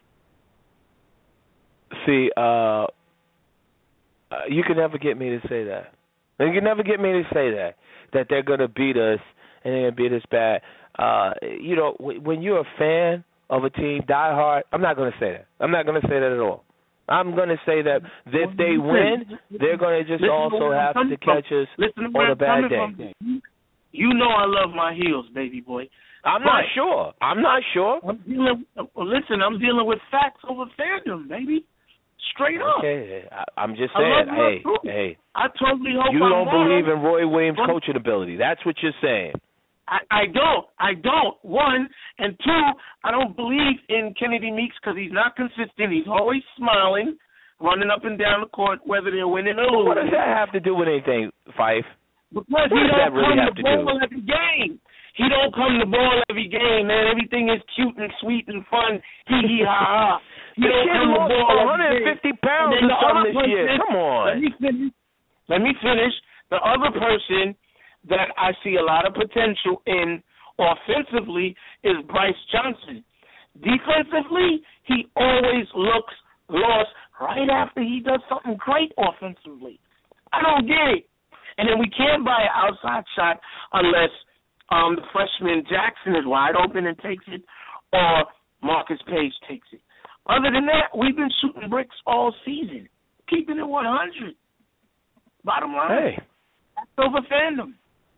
See, uh, you can never get me to say that. You can never get me to say that, that they're going to beat us and they're going to beat us bad. Uh, you know, when you're a fan of a team, diehard, I'm not going to say that. I'm not going to say that at all. I'm going to say that if they win, they're going to just also have to catch us on a bad day.
You know I love my heels, baby boy.
I'm not sure. I'm not sure.
I'm dealing, listen, I'm dealing with facts over fandom, baby. Straight up.
Okay, I, I'm just saying. Hey, hey.
I totally hope
you
I'm
don't
wrong.
believe in Roy Williams' coaching ability. That's what you're saying.
I, I don't. I don't. One and two. I don't believe in Kennedy Meeks because he's not consistent. He's always smiling, running up and down the court, whether they're winning or losing.
What does that have to do with anything, Fife?
Because
what
he
does
don't
that really
come
have
to
to
ball
do?
every game. He don't come to ball every game, man. Everything is cute and sweet and fun. Hee hee ha ha. He
the
don't
kid
come to
lost
ball
one hundred fifty pounds or something this year. Come on.
Let me finish. Let me finish. The other person that I see a lot of potential in offensively is Bryce Johnson. Defensively, he always looks lost right after he does something great offensively. I don't get it. And then we can't buy an outside shot unless um, the freshman Jackson is wide open and takes it, or Marcus Page takes it. Other than that, we've been shooting bricks all season, keeping it one hundred. Bottom line,
hey,
that's over fandom.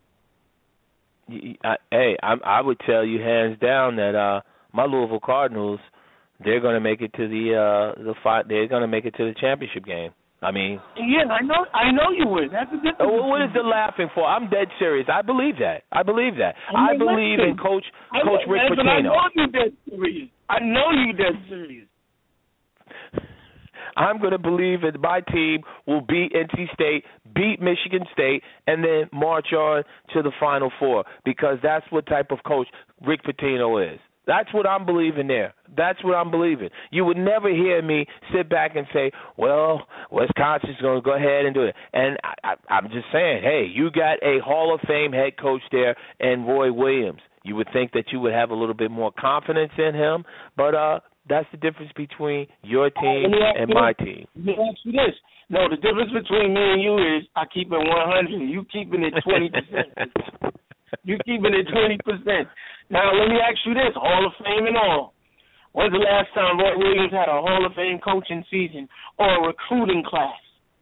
I, hey, I, I would tell you hands down that uh, my Louisville Cardinals, they're going to make it to the uh, the fight. They're going to make it to the championship game. I mean,
yeah, I know, I know you would. That's a difference.
Oh, what is the laughing for? I'm dead serious. I believe that. I believe that. I,
I
believe
listen.
in Coach
I
Coach
know,
Rick
man,
Pitino.
I know you dead serious. I know you dead serious.
I'm going to believe that my team will beat N C State, beat Michigan State, and then march on to the Final Four because that's what type of coach Rick Pitino is. That's what I'm believing there. That's what I'm believing. You would never hear me sit back and say, well, Wisconsin's going to go ahead and do it. And I, I, I'm just saying, hey, you got a Hall of Fame head coach there and Roy Williams. You would think that you would have a little bit more confidence in him, but uh, that's the difference between your team and my team.
Let me ask you this. No, the difference between me and you is I keep it one hundred. You keeping it twenty percent. You keeping it twenty percent. Now, let me ask you this, Hall of Fame and all. When's the last time Roy Williams had a Hall of Fame coaching season or a recruiting class?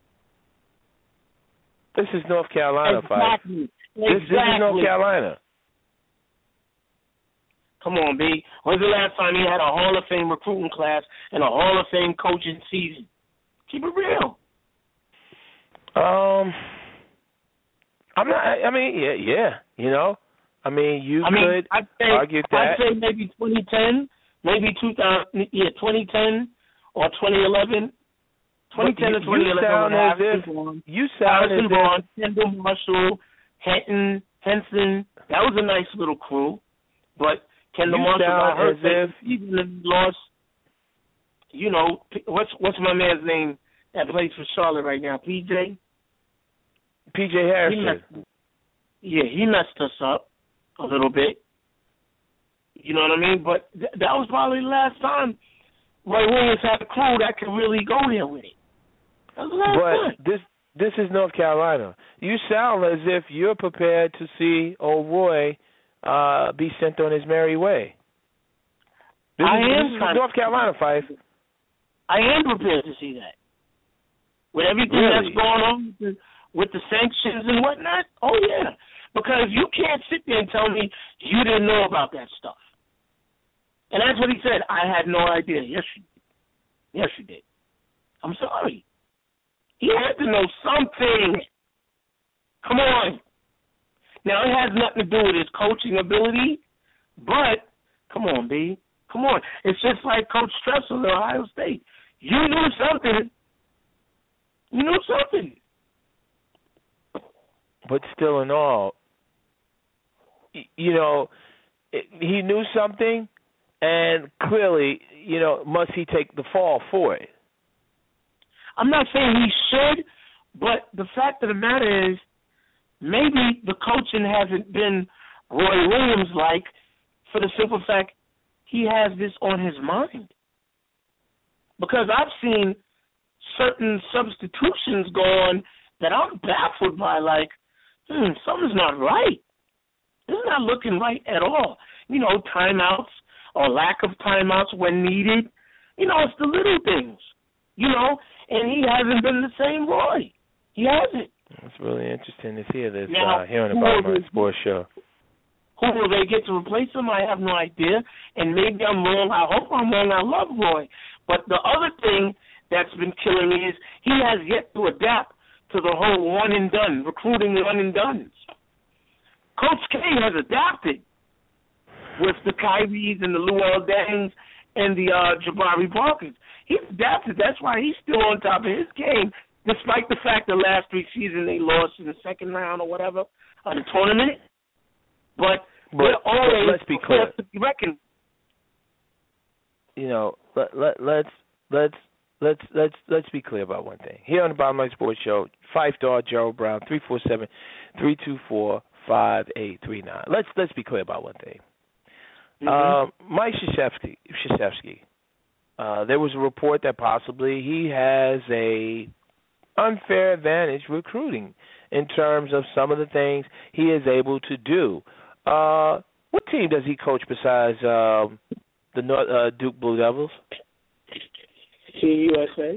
This is North Carolina,
exactly.
This,
exactly.
this is North Carolina.
Come on, B. When's the last time he had a Hall of Fame recruiting class and a Hall of Fame coaching season? Keep it real.
Um, I'm not. I mean, yeah, yeah. You know, I mean, you
I mean,
could
I'd say,
argue that.
I'd say maybe twenty ten, maybe two thousand, yeah, twenty ten or twenty eleven. twenty ten
you,
or twenty eleven.
You sound as if
Vaughn,
you sound
Harrison
as
Vaughn,
if
Kendall Marshall, Henton, Henson. That was a nice little crew, but Kendall
you
Marshall got hurt.
As if,
even lost. You know, what's what's my man's name that plays for Charlotte right now? P J.
P J Harrison.
He yeah, he messed us up a little bit. You know what I mean? But th- that was probably the last time Roy Williams had a crew that could really go there with it. That was the last
but
time.
this this is North Carolina. You sound as if you're prepared to see old Roy uh, be sent on his merry way. This
I
is,
am
this is North Carolina, Fife.
I am prepared to see that. With everything
really?
that's going on with the, with the sanctions and whatnot, oh, yeah. Because you can't sit there and tell me you didn't know about that stuff. And that's what he said. I had no idea. Yes, you did. Yes, you did. I'm sorry. He had to know something. Come on. Now, it has nothing to do with his coaching ability, but, come on, B. Come on. It's just like Coach Tressel at Ohio State. You knew something. You knew something.
But still in all, you know, he knew something, and clearly, you know, must he take the fall for it?
I'm not saying he should, but the fact of the matter is maybe the coaching hasn't been Roy Williams-like for the simple fact he has this on his mind. Because I've seen certain substitutions go on that I'm baffled by, like, hmm, something's not right. It's not looking right at all. You know, timeouts or lack of timeouts when needed. You know, it's the little things, you know, and he hasn't been the same Roy. He hasn't.
It's really interesting to hear this,
now,
uh, hearing about my sports show.
Who will they get to replace him? I have no idea, and maybe I'm wrong. I hope I'm wrong. I love Roy. But the other thing that's been killing me is he has yet to adapt to the whole one-and-done, recruiting one-and-dones. Coach K has adapted with the Kyries and the Luol Dengs and the uh, Jabari Parkers. He's adapted. That's why he's still on top of his game, despite the fact the last three seasons they lost in the second round or whatever of the tournament. But,
but,
they're always
but let's be clear.
To be reckoned.
You know, let, let, let's let's let's let's let's be clear about one thing. Here on the Bottom Line Sports Show, Five Star Gerald Brown, three four seven, three two four, five eight three nine. Let's let's be clear about one thing. Mm-hmm. Um, Mike Krzyzewski, Krzyzewski uh, there was a report that possibly he has a unfair advantage recruiting in terms of some of the things he is able to do. Uh, what team does he coach besides um, the North, uh, Duke Blue Devils?
Team U S A.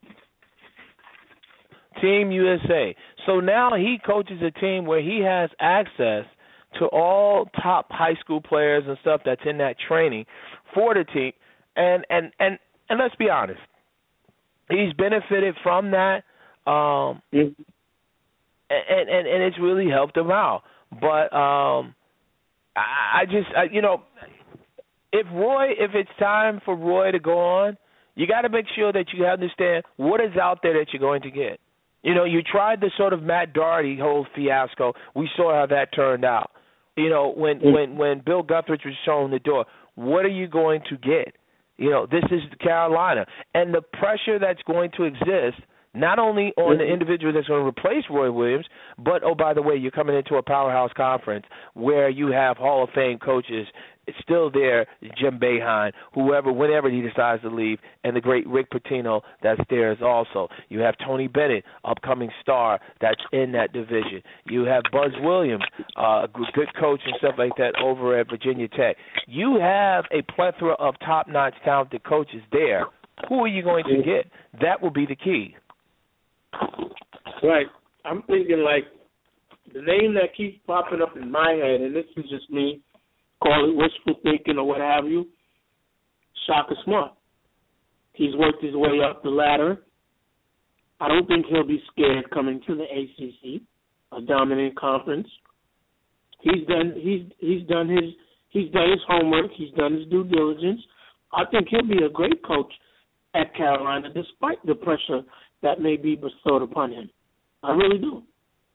Team U S A. So now he coaches a team where he has access to all top high school players and stuff that's in that training for the team. And and, and, and let's be honest, he's benefited from that, um,
mm-hmm.
and, and, and it's really helped him out. But um, I, I just, I, you know, if Roy, if it's time for Roy to go on, you got to make sure that you understand what is out there that you're going to get. You know, you tried the sort of Matt Doherty whole fiasco. We saw how that turned out. You know, when, mm-hmm. when, when Bill Guthridge was shown the door, what are you going to get? You know, this is Carolina. And the pressure that's going to exist not only on the individual that's going to replace Roy Williams, but, oh, by the way, you're coming into a powerhouse conference where you have Hall of Fame coaches still there, Jim Boeheim, whoever, whenever he decides to leave, and the great Rick Pitino that's there is also. You have Tony Bennett, upcoming star, that's in that division. You have Buzz Williams, uh, good coach and stuff like that over at Virginia Tech. You have a plethora of top-notch talented coaches there. Who are you going to get? That will be the key.
Right. I'm thinking, like, the name that keeps popping up in my head, and this is just me, call it wishful thinking or what have you, Shaka Smart. He's worked his way up the ladder. I don't think he'll be scared coming to the A C C, a dominant conference. He's done he's he's done his he's done his homework, he's done his due diligence. I think he'll be a great coach at Carolina despite the pressure that may be bestowed upon him. I really do.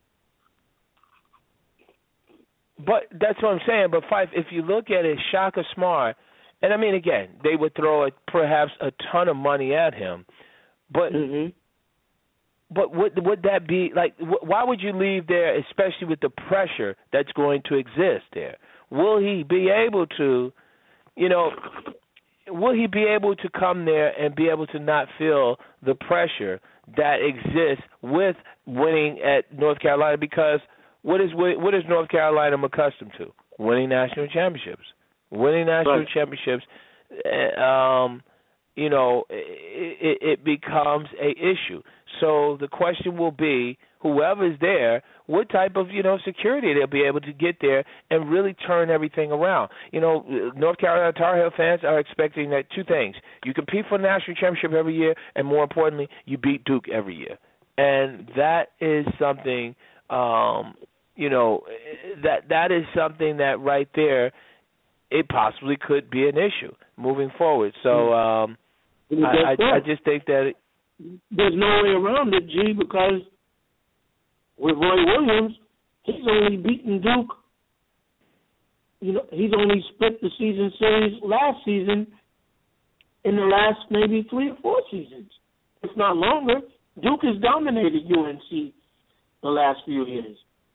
But that's what I'm saying. But, Fife, if you look at it, Shaka Smart, and, I mean, again, they would throw a, perhaps a ton of money at him. But
mm-hmm.
but would, would that be, like, why would you leave there, especially with the pressure that's going to exist there? Will he be able to, you know, will he be able to come there and be able to not feel the pressure that exists with winning at North Carolina? Because what is what is North Carolina accustomed to? Winning national championships. Winning national
right.
championships, um, you know, it, it becomes a issue. So the question will be, whoever's there, what type of, you know, security they'll be able to get there and really turn everything around. You know, North Carolina Tar Heel fans are expecting that two things. You compete for the national championship every year, and more importantly, you beat Duke every year. And that is something, um, you know, that that is something that right there it possibly could be an issue moving forward. So um, I, I, I just think that it,
there's no way around it, G, because with Roy Williams, he's only beaten Duke. You know, he's only split the season series last season in the last maybe three or four seasons, if not longer. Duke has dominated U N C the last few years.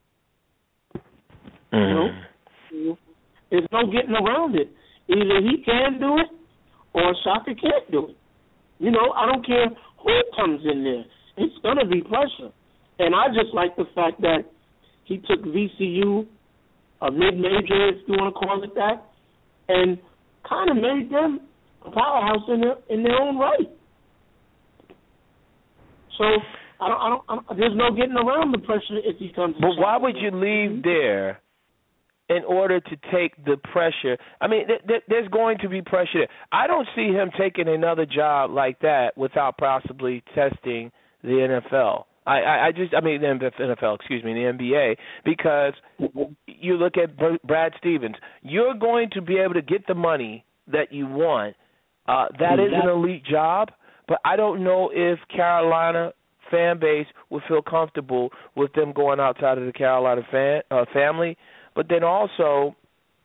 Mm. You know, there's no getting around it. Either he can do it or Shaka can't do it. You know, I don't care who comes in there. It's going to be pressure. And I just like the fact that he took V C U, a mid-major, if you want to call it that, and kind of made them a powerhouse in their, in their own right. So I don't, I don't, I don't, there's no getting around the pressure if he comes.
But why would you leave there in order to take the pressure? I mean, th- th- there's going to be pressure there. I don't see him taking another job like that without possibly testing the N F L. I, I, I just, I mean, the N F L, excuse me, the N B A, because you look at Brad Stevens, you're going to be able to get the money that you want. Uh, that is an elite job, but I don't know if Carolina fan base would feel comfortable with them going outside of the Carolina fan, uh, family. But then also,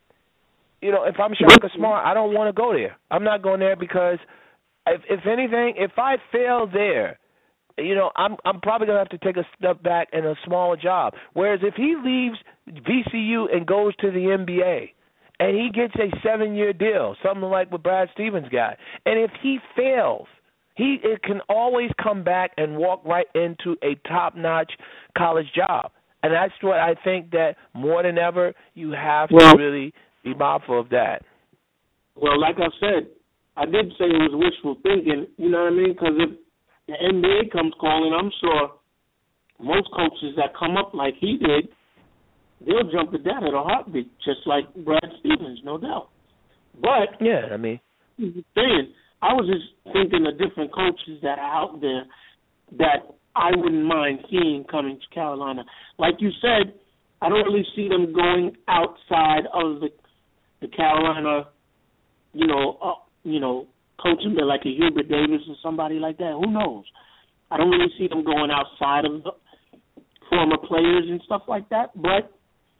you know, if I'm Shaka Smart, I don't want to go there. I'm not going there because, if, if anything, if I fail there, you know, I'm I'm probably going to have to take a step back in a smaller job. Whereas if he leaves V C U and goes to the N B A, and he gets a seven-year deal, something like what Brad Stevens got, and if he fails, he it can always come back and walk right into a top-notch college job. And that's what I think that more than ever you have
well,
to really be mindful of that.
Well, like I said, I did say it was wishful thinking, you know what I mean? Because if the N B A comes calling, I'm sure most coaches that come up like he did, they'll jump at that at a heartbeat, just like Brad Stevens, no doubt. But
yeah, I mean,
saying, I was just thinking of different coaches that are out there that I wouldn't mind seeing coming to Carolina. Like you said, I don't really see them going outside of the the Carolina, you know, uh, you know, coaching there like a Hubert Davis or somebody like that. Who knows? I don't really see them going outside of the former players and stuff like that. But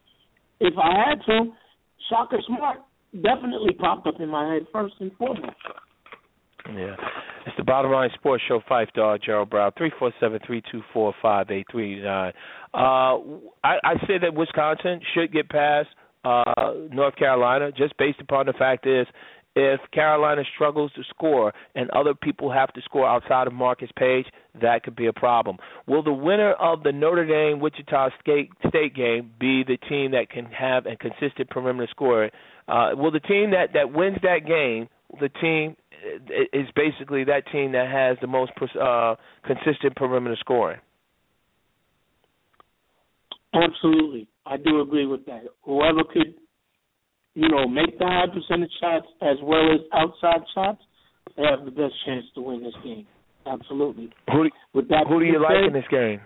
if I had to, Shaka Smart definitely popped up in my head first and foremost.
Yeah. It's the Bottom Line Sports Show, Fife Dog, Gerald Brown, three four seven, three two four, five eight three nine. Uh, I, I said that Wisconsin should get past uh, North Carolina just based upon the fact is if Carolina struggles to score and other people have to score outside of Marcus Page, that could be a problem. Will the winner of the Notre Dame-Wichita State, State game be the team that can have a consistent perimeter scorer? Uh, will the team that, that wins that game, the team is basically that team that has the most uh, consistent perimeter scoring?
Absolutely. I do agree with that. Whoever could, you know, make the high percentage shots as well as outside shots, they have the best chance to win this game. Absolutely.
Who do,
with that
who do you
said,
like in this game?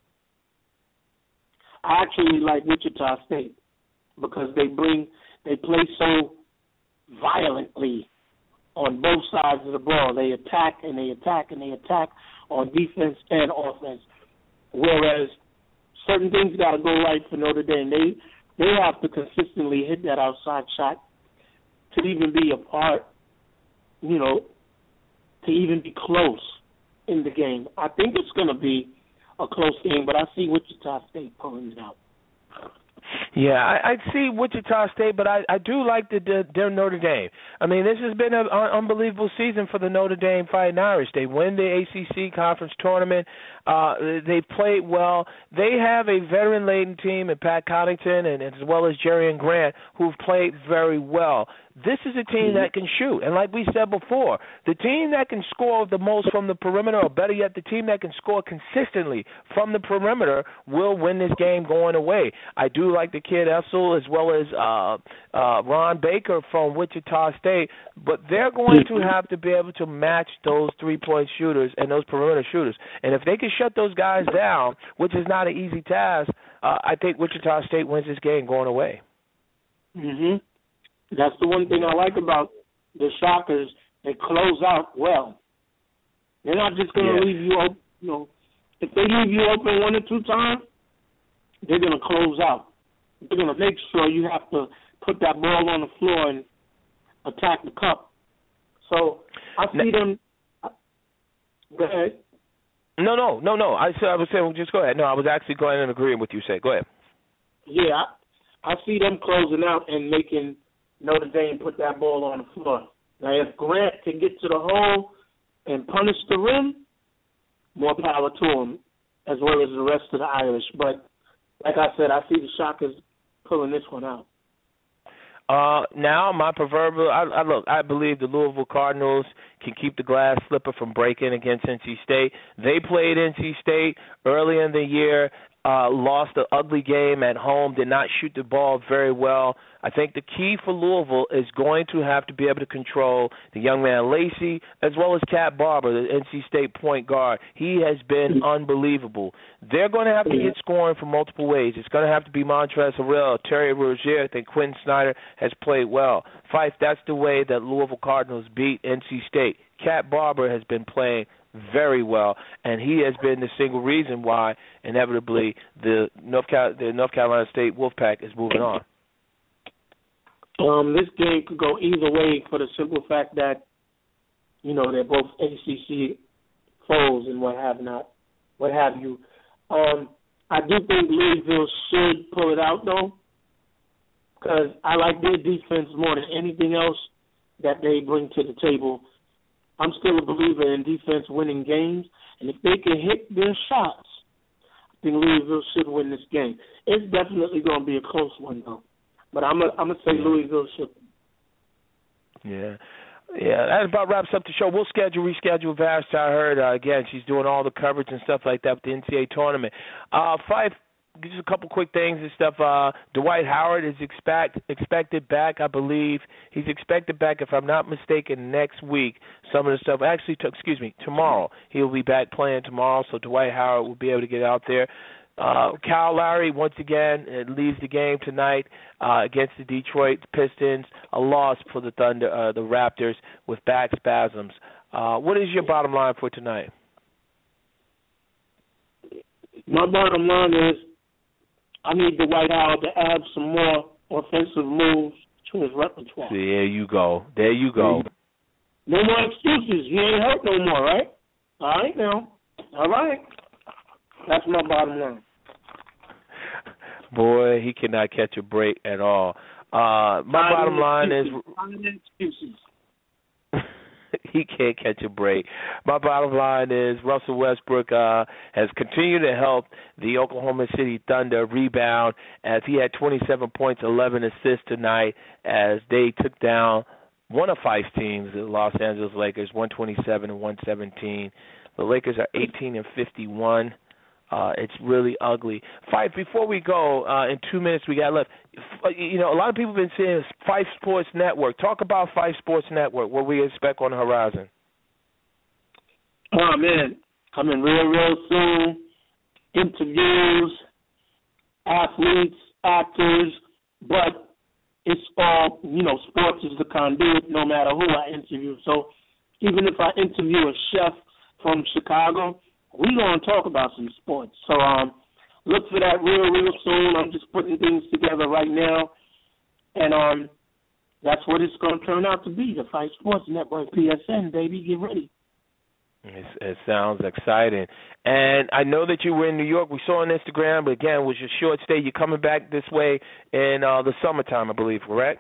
I actually like Wichita State because they bring, they play so violently on both sides of the ball. They attack and they attack and they attack on defense and offense. Whereas certain things got to go right for Notre Dame. They they have to consistently hit that outside shot to even be a part, you know, to even be close in the game. I think it's going to be a close game, but I see Wichita State pulling it out.
Yeah, I, I see Wichita State, but I, I do like the, the their Notre Dame. I mean, this has been an unbelievable season for the Notre Dame Fighting Irish. They win the A C C conference tournament. Uh, they played well. They have a veteran-laden team in Pat Connaughton and as well as Jerry and Grant who've played very well. This is a team that can shoot. And like we said before, the team that can score the most from the perimeter, or better yet, the team that can score consistently from the perimeter will win this game going away. I do like the kid Essel as well as uh, uh, Ron Baker from Wichita State, but they're going to have to be able to match those three-point shooters and those perimeter shooters. And if they can shut those guys down, which is not an easy task, uh, I think Wichita State wins this game going away.
Mm-hmm. That's the one thing I like about the Shockers. They close out well. They're not just going to
yeah.
leave you open. You know, if they leave you open one or two times, they're going to close out. They're going to make sure you have to put that ball on the floor and attack the cup. So I see them. Go ahead.
No, no, no, no. I said I was saying just go ahead. No, I was actually going and agreeing with you. Say, go ahead.
Yeah, I, I see them closing out and making Notre Dame put that ball on the floor. Now, if Grant can get to the hole and punish the rim, more power to him, as well as the rest of the Irish. But like I said, I see the Shockers pulling this one out.
Uh, now, my proverbial, I, I look, I believe the Louisville Cardinals can keep the glass slipper from breaking against N C State. They played N C State early in the year, uh, lost an ugly game at home, did not shoot the ball very well. I think the key for Louisville is going to have to be able to control the young man Lacey as well as Cat Barber, the N C State point guard. He has been unbelievable. They're going to have to get scoring from multiple ways. It's going to have to be Montrezl Harrell, Terry Rozier. I think Quentin Snyder has played well. Fife, that's the way that Louisville Cardinals beat N C State. Cat Barber has been playing very well, and he has been the single reason why, inevitably, the North, Cal- the North Carolina State Wolfpack is moving on.
Um, this game could go either way for the simple fact that, you know, they're both A C C foes and what have not, what have you. Um, I do think Louisville should pull it out, though, because I like their defense more than anything else that they bring to the table. I'm still a believer in defense winning games, and if they can hit their shots, I think Louisville should win this game. It's definitely going to be a close one, though. But I'm going to say Louisville should.
Yeah. Yeah, that about wraps up the show. We'll schedule, reschedule Vashti. I heard, uh, again, she's doing all the coverage and stuff like that with the N C double A tournament. Uh, Fife, just a couple quick things and stuff. Uh, Dwight Howard is expect, expected back, I believe. He's expected back, if I'm not mistaken, next week. Some of the stuff, actually, t- excuse me, tomorrow. He'll be back playing tomorrow, so Dwight Howard will be able to get out there. Uh, Kyle Lowry, once again, leaves the game tonight uh, against the Detroit Pistons. A loss for the Thunder, uh, the Raptors, with back spasms. Uh, what is your bottom line for tonight?
My bottom line is I need Dwight Howard to add some more offensive moves to his repertoire.
There you go. There you go.
No more excuses. You ain't hurt no more, right? All right now. All right. That's my bottom line.
Boy, he cannot catch a break at all. Uh, my
Find
bottom line is
excuses.
he can't catch a break. My bottom line is Russell Westbrook uh, has continued to help the Oklahoma City Thunder rebound as he had twenty-seven points, eleven assists tonight as they took down one of Fife's teams, the Los Angeles Lakers, one twenty-seven and one seventeen. The Lakers are eighteen and fifty-one. Uh, it's really ugly. Fife, before we go, uh, in two minutes we got left, you know, a lot of people have been saying Fife Sports Network. Talk about Fife Sports Network, what we expect on the horizon.
Oh, man, coming real, real soon. Interviews, athletes, actors, but it's all, you know, sports is the conduit no matter who I interview. So even if I interview a chef from Chicago, we're going to talk about some sports. So um, look for that real, real soon. I'm just putting things together right now. And um, that's what it's going to turn out to be, the Fife Sports Network, P S N, baby. Get ready.
It's, it sounds exciting. And I know that you were in New York. We saw on Instagram, but, again, it was your short stay. You're coming back this way in uh, the summertime, I believe, correct?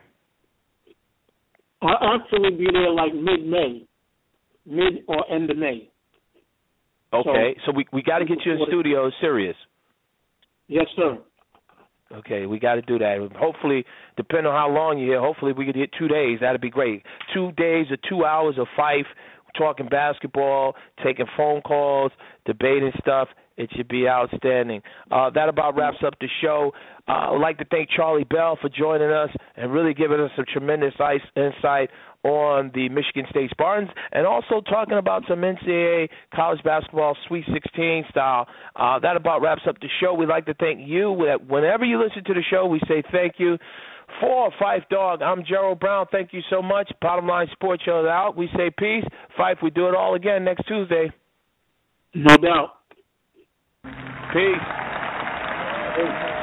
I'll actually be there like mid-May, mid or end of May.
Okay, so, so we we got to get you in studio serious.
Yes, sir.
Okay, we got to do that. Hopefully, depending on how long you're here, hopefully we could get two days. That'd be great. Two days or two hours of Fife, talking basketball, taking phone calls, debating stuff. It should be outstanding. Uh, that about wraps up the show. Uh, I'd like to thank Charlie Bell for joining us and really giving us some tremendous ice, insight on the Michigan State Spartans and also talking about some N C double A college basketball Sweet sixteen style. Uh, that about wraps up the show. We'd like to thank you. Whenever you listen to the show, we say thank you For Fife Dog, I'm Gerald Brown. Thank you so much. Bottom Line Sports Show is out. We say peace. Fife, we do it all again next Tuesday.
No doubt.
Peace.
Peace.